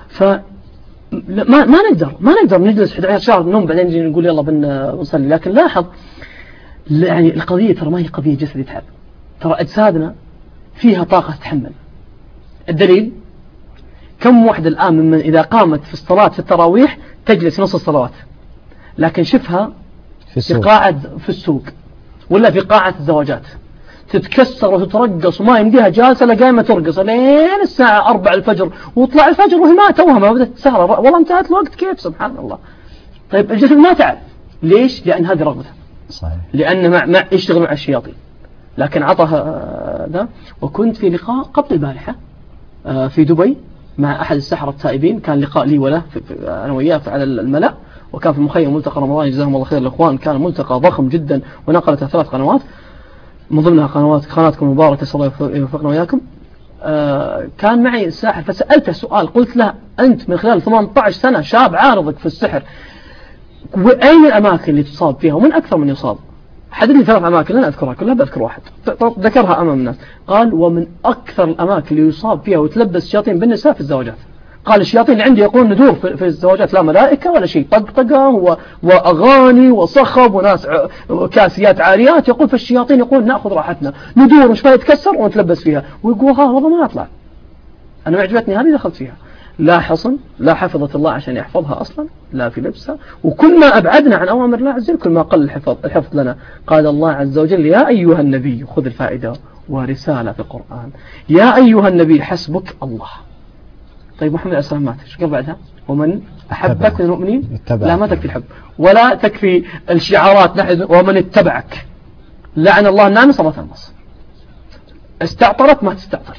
ما نقدر نجلس 11 شهر نوم بعدين نجي نقول يلا بنصلي. لكن لاحظ يعني القضية ترى ما هي قضية جسد يتعب، ترى أجسادنا فيها طاقة تتحمل. الدليل كم واحدة الآن ممن إذا قامت في الصلاة في التراويح تجلس نص الصلوات، لكن شفها في قاعة في السوق ولا في قاعة الزواجات تتكسر وتترقص وما يمديها جالسة لقايمة ترقص لين الساعة 4 الفجر، وطلع الفجر وهي ما توها ما بدأت السهرة والله انتهت الوقت كيف سبحان الله. طيب الجسد ما تعب ليش؟ لأن هذه رغبته، صحيح. لأن مع يشتغل مع الشياطين. لكن عطها ذا. وكنت في لقاء قبل البارحة في دبي مع أحد السحرة التائبين، كان لقاء لي وله أنا وياه على الملأ، وكان في مخيم ملتقى رمضان جزاهم الله خير الأخوان. كان ملتقى ضخم جدا ونقلت 3 قنوات من ضمنها قناتكم المباركة صلى الله يوفقنا وياكم. كان معي الساحر فسألته سؤال، قلت له أنت من خلال 18 سنة شاب عارضك في السحر، وأين الأماكن اللي تصاب فيها ومن أكثر من يصاب؟ حدد لي 3 أماكن لن أذكرها كلها بذكر واحد ذكرها أمام الناس. قال ومن أكثر الأماكن اللي يصاب فيها وتلبس الشياطين بالنساء في الزواجات. قال الشياطين اللي عندي يقولون ندور في الزواجات لا ملائكة ولا شيء، طقطقة وأغاني وصخب وناس كاسيات عاريات. يقول فالشياطين يقول نأخذ راحتنا ندور وش يتكسر ونتلبس فيها، ويقول ها والله ما أطلع. أنا معجبتني هذه دخلت فيها، لا حصن لا حفظت الله عشان يحفظها أصلا لا في لبسها، وكل ما أبعدنا عن أوامر الله عز وجل كل ما قل الحفظ لنا. قال الله عز وجل يا أيها النبي خذ الفائدة ورسالة في القرآن، يا أيها النبي حسبك الله. طيب محمد عليه السلام مات، ايش قال بعدها؟ ومن أحبك من المؤمنين لا ما تكفي الحب ولا تكفي الشعارات ومن اتبعك لعن الله النامي صلاة النص. استعطرت ما تستعطر.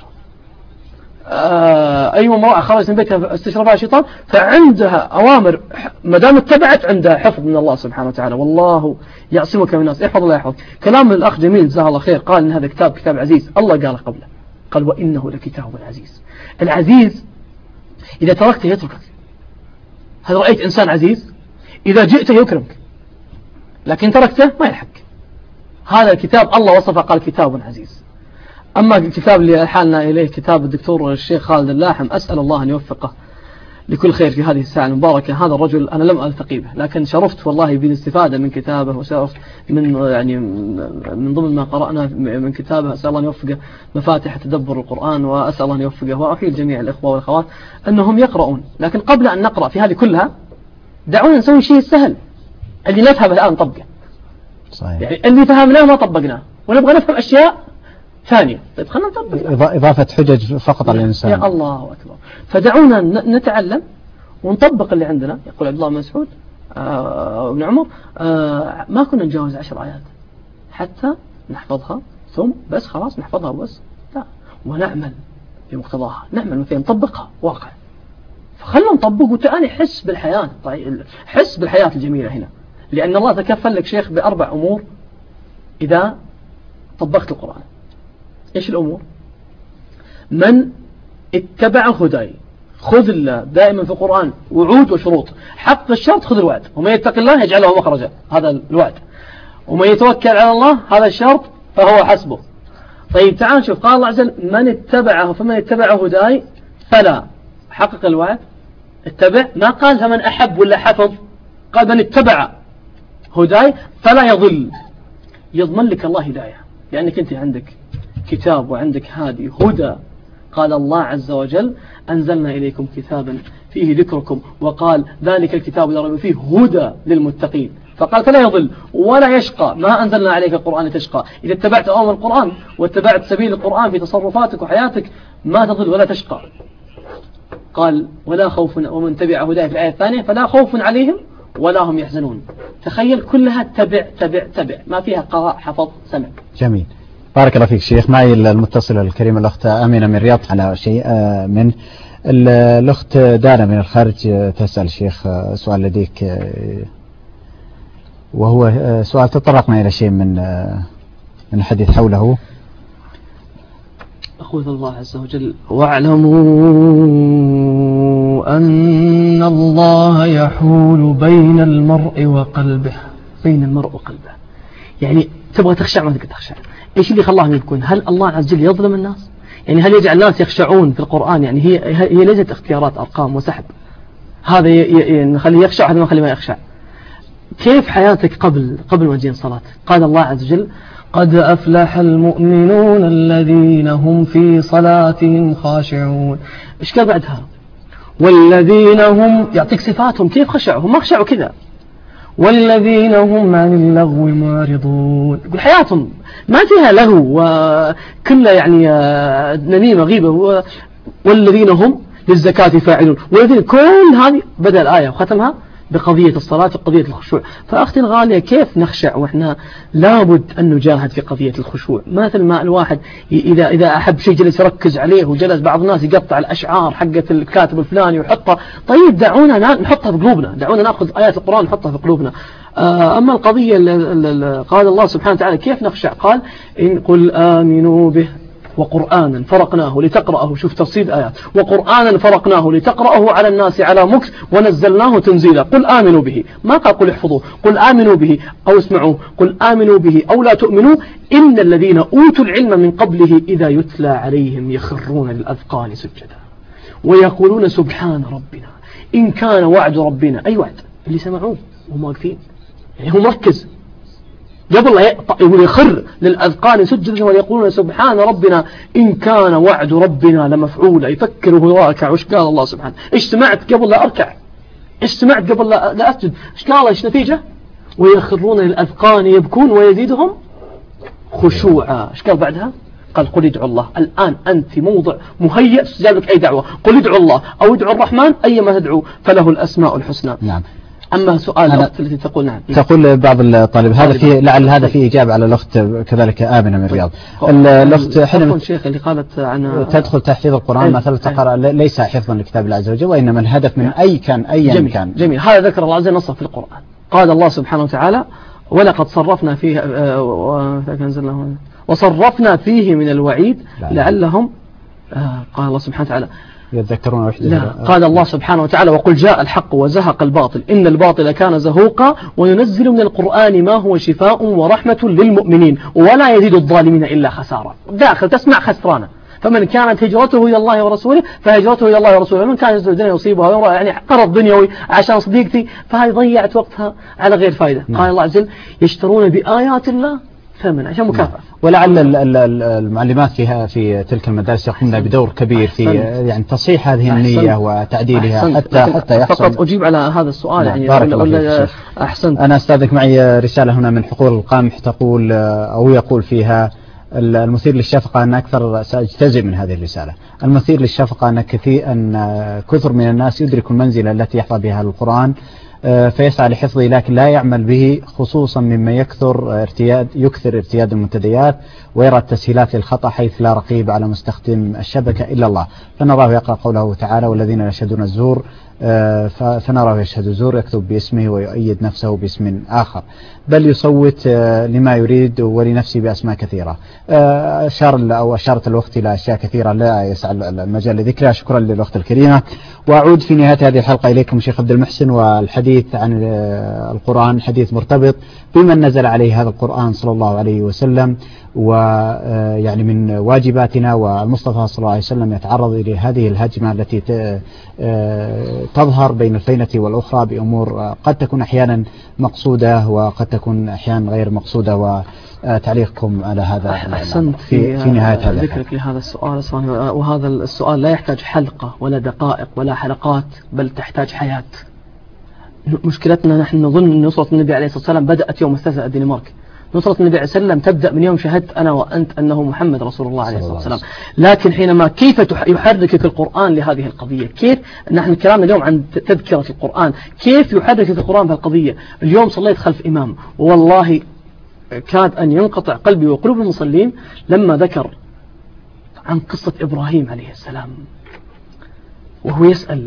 أي امرأة خرجت من بيتها استشرفها الشيطان فعندها أوامر ما دام اتبعت عندها حفظ من الله سبحانه وتعالى. والله يعصمك من الناس، احفظ الله يحفظ. كلام الأخ جميل جزاه الله خير قال إن هذا كتاب عزيز، الله قال قبله قال وإنه لكتاب عزيز. العزيز إذا تركته يتركك. هل رأيت إنسان عزيز؟ إذا جئته يكرمك، لكن تركته ما يلحق. هذا الكتاب الله وصفه قال كتاب عزيز. أما الكتاب اللي ألحالنا إليه كتاب الدكتور الشيخ خالد اللاحم، أسأل الله أن يوفقه لكل خير في هذه الساعة المباركة. هذا الرجل أنا لم ألتقي به لكن شرفت والله بالاستفادة من كتابه، وشرفت من ضمن ما قرأنا من كتابه. أسأل الله أن يوفقه مفاتيح تدبر القرآن، وأسأل الله أن يوفقه وأحيل جميع الإخوة والأخوات أنهم يقرؤون. لكن قبل أن نقرأ في هذه كلها دعونا نسوي شيء سهل اللي نفهم الآن نطبقه. صحيح. يعني اللي فهمناه ما طبقناه ونبغى نفهم أشياء ثانية. طيب خلنا نطبق. إضافة حجج فقط على الإنسان. يا الله أكبر. فدعونا نتعلم ونطبق اللي عندنا. يقول عبد الله بن مسعود ابن عمر ما كنا نجاوز 10 آيات حتى نحفظها ثم بس خلاص نحفظها وبس، لا، ونعمل بمقتضاها، نعمل مثلا نطبقها واقع. فخلنا نطبق وتعالي حس بالحياة. طيب حس بالحياة الجميلة هنا، لأن الله تكفل لك شيخ ب4 أمور إذا طبقت القرآن. إيش الأمور؟ من اتبع هداي، خذ الله دائما في القرآن وعود وشروط. حق الشرط خذ الوعد، ومن يتق الله يجعله مخرجا، هذا الوعد. ومن يتوكل على الله هذا الشرط فهو حسبه. طيب تعال نشوف، قال الله عز وجل من اتبعه فمن اتبع هداي فلا، حقق الوعد اتبع، ما قال فمن أحب ولا حفظ، قال من اتبع هداي فلا يضل. يضمن لك الله هداية لأنك أنت عندك كتاب وعندك هادي هدى. قال الله عز وجل أنزلنا إليكم كتابا فيه ذكركم، وقال ذلك الكتاب لا ريب فيه هدى للمتقين، فقال فلا يضل ولا يشقى، ما أنزلنا عليك القرآن لتشقى. إذا اتبعت أوامر القرآن واتبعت سبيل القرآن في تصرفاتك وحياتك ما تضل ولا تشقى. قال ولا خوف، ومن تبع هداي في الآية الثانية فلا خوف عليهم ولا هم يحزنون. تخيل كلها تبع تبع تبع، ما فيها قراء حفظ سمع. جميل، بارك الله فيك شيخ. معي المتصلة الكريمة الأخت آمنة من الرياض على شيء من الأخت دانا من الخارج تسأل شيخ سؤال لديك، وهو سؤال تطرقنا إلى شيء من الحديث حوله. أقول الله عز وجل واعلموا أن الله يحول بين المرء وقلبه، بين المرء وقلبه. يعني تبغى تخشع ما تقدر تخشع. إيش اللي خلاهم يبكون؟ هل الله عز وجل يظلم الناس؟ يعني هل يجعل الناس يخشعون في القرآن؟ يعني هي ليست اختيارات أرقام وسحب، هذا يخليه يخشع وهذا ما يخليه ما يخشع. كيف حياتك قبل ما تجين صلاة؟ قال الله عز وجل قد أفلح المؤمنون الذين هم في صلاتهم خاشعون. إيش قال بعدها؟ والذين هم، يعطيك صفاتهم كيف خشعوا، هم ما خشعوا كذا. والذين هم عن اللغو معرضون، يقول حياتهم ما فيها لغو وكلها يعني نميمة غيبة. والذين هم للزكاة فاعلون، والذين، كل هذه بدأ الآية وختمها بقضية الصلاة وقضية الخشوع. فأختي الغالية كيف نخشع وإحنا لابد أن نجاهد في قضية الخشوع؟ مثل ما الواحد إذا أحب شيء جلس يركز عليه، وجلس بعض الناس يقطع الأشعار حقة الكاتب الفلاني ويحطها. طيب دعونا نحطها في قلوبنا، دعونا نأخذ آيات القرآن نحطها في قلوبنا. أما القضية قال الله سبحانه وتعالى كيف نخشع؟ قال إن قل آمنوا به وقرآنا فرقناه لتقرأه، شوف تفصيل آيات، وقرآنا فرقناه لتقرأه على الناس على مكث ونزلناه تنزيلا. قل آمنوا به، ما قال قل احفظوه، قل آمنوا به أو اسمعوه، قل آمنوا به أو لا تؤمنوا إن الذين أوتوا العلم من قبله إذا يتلى عليهم يخرون للأذقان سجدا ويقولون سبحان ربنا إن كان وعد ربنا. أي وعد؟ اللي سمعوه وهم واقفين، يعني هو مركز قبل لا يقول يخر للأذقان سجدا ويقولون سبحان ربنا إن كان وعد ربنا لمفعولا. يفكر وهو راكع وش قال الله سبحانه؟ إيش سمعت قبل لا أركع؟ إيش سمعت قبل لا أسجد؟ إيش قال؟ إيش نتيجة؟ ويخرون للأذقان يبكون ويزيدهم خشوعا. إيش قال بعدها؟ قال قل ادعوا الله. الآن أنت في موضع مهيئ تستجاب لك أي دعوة، قل ادعوا الله أو ادعوا الرحمن أيما تدعو فله الأسماء الحسنى. نعم. أما سؤال الأخت التي تقول نعم، تقول بعض الطالب هذا في لعل هذا في إجابة على الأخت كذلك آمنة من الرياض. الأخت حين الشيخ اللي قالت عن تدخل تحفيظ القرآن مثلا تقرأ ليس حفظا لكتاب الله عز وجل، وإنما الهدف من أي كان. جميل. هذا ذكر الله عز وجل نصه في القرآن. قال الله سبحانه وتعالى ولقد صرفنا فيه وصرفنا فيه من الوعيد لعلهم قال الله سبحانه وتعالى يتذكرون لا. قال الله سبحانه وتعالى وقل جاء الحق وزهق الباطل إن الباطل كان زهوقا وننزل من القرآن ما هو شفاء ورحمة للمؤمنين ولا يزيد الظالمين إلا خسارة. داخل تسمع خسرانة. فمن كانت هجرته إلى الله ورسوله فهجرته إلى الله ورسوله، من كان يزيد الدنيا يصيبها يعني قرض دنيوي عشان صديقتي فهي ضيعت وقتها على غير فائدة. قال الله عز وجل يشترون بآيات الله ثمن عشان مكافأة. ولعل المعلمات في تلك المدارس يقومن بدور كبير في يعني تصحيح هذه النية وتعديلها حتى يحصل. فقط أجيب على هذا السؤال يعني بارك الله فيك. أحسنت. أنا أستاذك معي رسالة هنا من حقول القمح تقول أو يقول فيها المثير للشفقة أن أكثر سأجتزئ من هذه الرسالة. المثير للشفقة أن كثر من الناس يدرك المنزلة التي يحظى بها القرآن فيسعى لحفظه لكن لا يعمل به، خصوصا مما يكثر ارتياد المنتديات ويرى التسهيلات للخطأ حيث لا رقيب على مستخدم الشبكة إلا الله. فنراه يقرأ قوله تعالى والذين يشهدون الزور فنراه يشهد الزور يكتب باسمه ويؤيد نفسه باسم آخر بل يصوت لما يريد ولنفسه بأسماء كثيرة. أشارت الوقت إلى أشياء كثيرة لا يسع المجال لذكرها. شكرا للأخت الكريمة. وأعود في نهاية هذه الحلقة إليكم شيخ عبد المحسن، والحديث عن القرآن حديث مرتبط بمن نزل عليه هذا القرآن صلى الله عليه وسلم، ويعني من واجباتنا والمصطفى صلى الله عليه وسلم يتعرض إلى هذه الهجمة التي تظهر بين الفينة والأخرى بأمور قد تكون أحيانا مقصودة وقد تكون أحيانا غير مقصودة، وتعليقكم على هذا أحسنت في نهاية هذا ذكرك لهذا السؤال، وهذا السؤال لا يحتاج حلقة ولا دقائق ولا حلقات، بل تحتاج حياة. مشكلتنا نحن نظن أن نصرة النبي عليه الصلاة والسلام بدأت يوم استهزأ الدنمارك. نصرة النبي عليه الصلاة والسلام تبدأ من يوم شهدت أنا وأنت أنه محمد رسول الله عليه الصلاة والسلام. لكن حينما كيف يحركك القرآن لهذه القضية؟ كيف نحن كلامنا اليوم عن تذكرة القرآن، كيف يحركك القرآن في القضية؟ اليوم صليت خلف إمام والله كاد أن ينقطع قلبي وقلوب المصلين لما ذكر عن قصة إبراهيم عليه السلام، وهو يسأل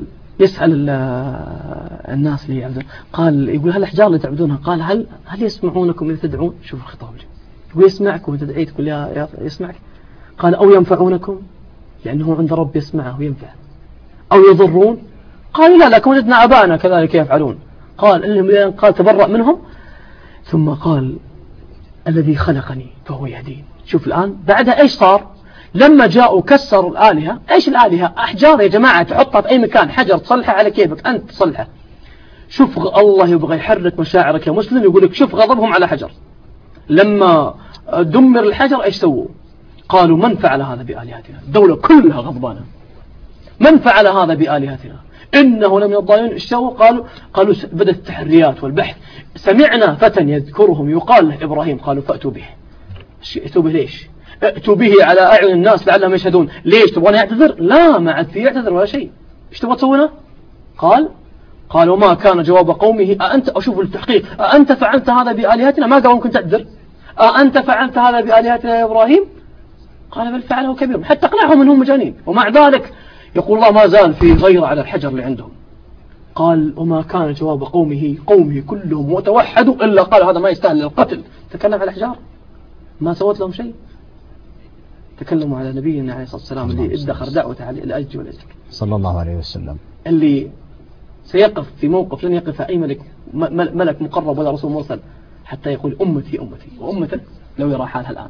الناس اللي يعبدون، قال يقول هل الأحجار اللي تعبدونها، قال هل يسمعونكم إذا تدعون؟ شوف الخطاب يقول يسمعك وأنت دعيت، تقول يا يسمعك. قال أو ينفعونكم، لأنه عند رب يسمعه وينفع. أو يضرون، قال لا لكن وجدنا آباءنا كذلك يفعلون. قال تبرأ منهم، ثم قال الذي خلقني فهو يهدين. شوف الآن بعدها إيش صار؟ لما جاءوا كسروا الآلهة. إيش الآلهة؟ أحجار يا جماعة تحطها في أي مكان، حجر تصلحه على كيفك أنت تصلحه. شوف الله يبغى يحرك مشاعرك يا مسلم، يقول لك شوف غضبهم على حجر. لما دمر الحجر إيش سووا؟ قالوا من فعل هذا بآلهتنا؟ الدولة كلها غضبانة، من فعل هذا بآلهتنا؟ إنه لم يضايقون. إيش سووا؟ قالوا بدأت التحريات والبحث. سمعنا فتى يذكرهم يقال له إبراهيم، قالوا فأتوا به. ائتوا به ليش؟ ائتوا به على أعين الناس لعلهم يشهدون. ليش تبغون يعتذر؟ لا ما عاد في يعتذر ولا شيء. ايش تبغى تسوونه؟ قال وما كان جواب قومه أأنت، أشوف التحقيق، أأنت فعلت هذا بآلهتنا؟ ما قالوا ممكن تعتذر. أأنت فعلت هذا بآلهتنا يا إبراهيم؟ قال بل فعله كبيرهم، حتى اقنعهم انهم مجانين. ومع ذلك يقول الله ما زال في غيرة على الحجر اللي عندهم. قال وما كان جواب قومه كلهم وتوحدوا إلا قال هذا ما يستاهل القتل. تكلم على الأحجار، ما سوت لهم شيء. تكلموا على نبينا عليه الصلاة والسلام اللي ادخر دعوته على الأجر والأجر صلى الله عليه وسلم، اللي سيقف في موقف لن يقف أي ملك مقرب ولا رسول مرسل حتى يقول أمتي وأمتك لو يرى حالها الآن.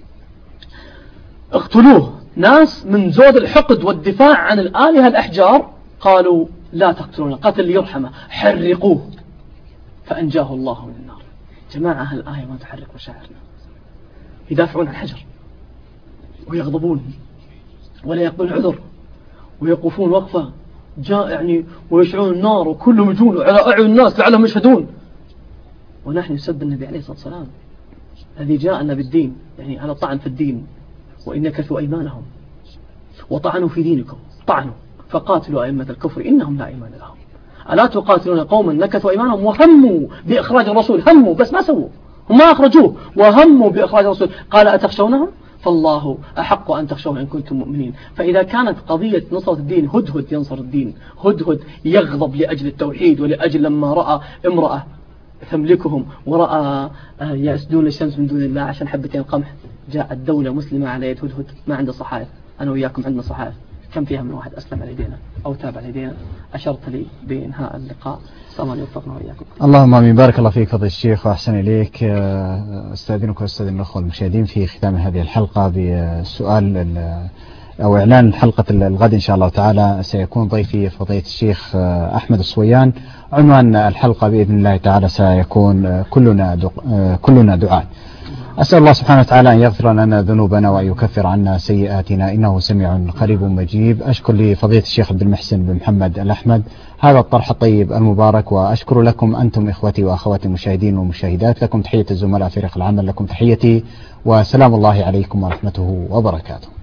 اقتلوه ناس من زود الحقد والدفاع عن الآلهة الأحجار، قالوا لا تقتلون، قتل يرحمه، حرقوه فأنجاه الله من النار. جماعة هالآية ما تحرك مشاعرنا. يدافعون عن الحجر ويغضبون ولا يقبلون عذر ويقفون وقفة يعني ويشعلون النار وكلهم يجون على أعين الناس لعلهم يشهدون. ونحن نسب النبي عليه الصلاة والسلام الذي جاءنا بالدين، يعني على طعن في الدين. وإن نكثوا أيمانهم وطعنوا في دينكم طعنوا فقاتلوا أئمة الكفر إنهم لا إيمان لهم. ألا تقاتلون قوما نكثوا أيمانهم وهموا بإخراج الرسول، هموا بس ما سووا، هم ما أخرجوه وهموا بإخراج الرسول. قال أتخشونهم؟ فالله أحق أن تخشوه إن كنتم مؤمنين. فإذا كانت قضية نصرة الدين هدهد ينصر الدين، هدهد يغضب لأجل التوحيد ولأجل لما رأى امرأة تملكهم ورأى يسجدون الشمس من دون الله عشان حبتين قمح، جاءت دولة مسلمة على يد هدهد ما عنده صحائف. أنا وياكم عندنا صحائف، كم فيها من واحد أسلم على يدينا أو تاب على يدينا؟ أشرت لي بإنهاء اللقاء. صلى الله يوفقنا وإياكم. اللهم آمين. بارك الله فيك فضيلة الشيخ وأحسن إليك. أستاذنك وأستاذن الأخوة المشاهدين في ختام هذه الحلقة بسؤال أو إعلان حلقة الغد إن شاء الله تعالى. سيكون ضيفي فضيلة الشيخ أحمد الصويان. عنوان الحلقة بإذن الله تعالى سيكون كلنا دعاء. أسأل الله سبحانه وتعالى أن يغفر لنا ذنوبنا وأن يكفر عنا سيئاتنا إنه سميع قريب مجيب. أشكر لفضيلة الشيخ عبد المحسن بن محمد الأحمد هذا الطرح الطيب المبارك، وأشكر لكم أنتم إخوتي وأخواتي المشاهدين والمشاهدات. لكم تحية الزملاء فريق العمل، لكم تحيتي وسلام الله عليكم ورحمته وبركاته.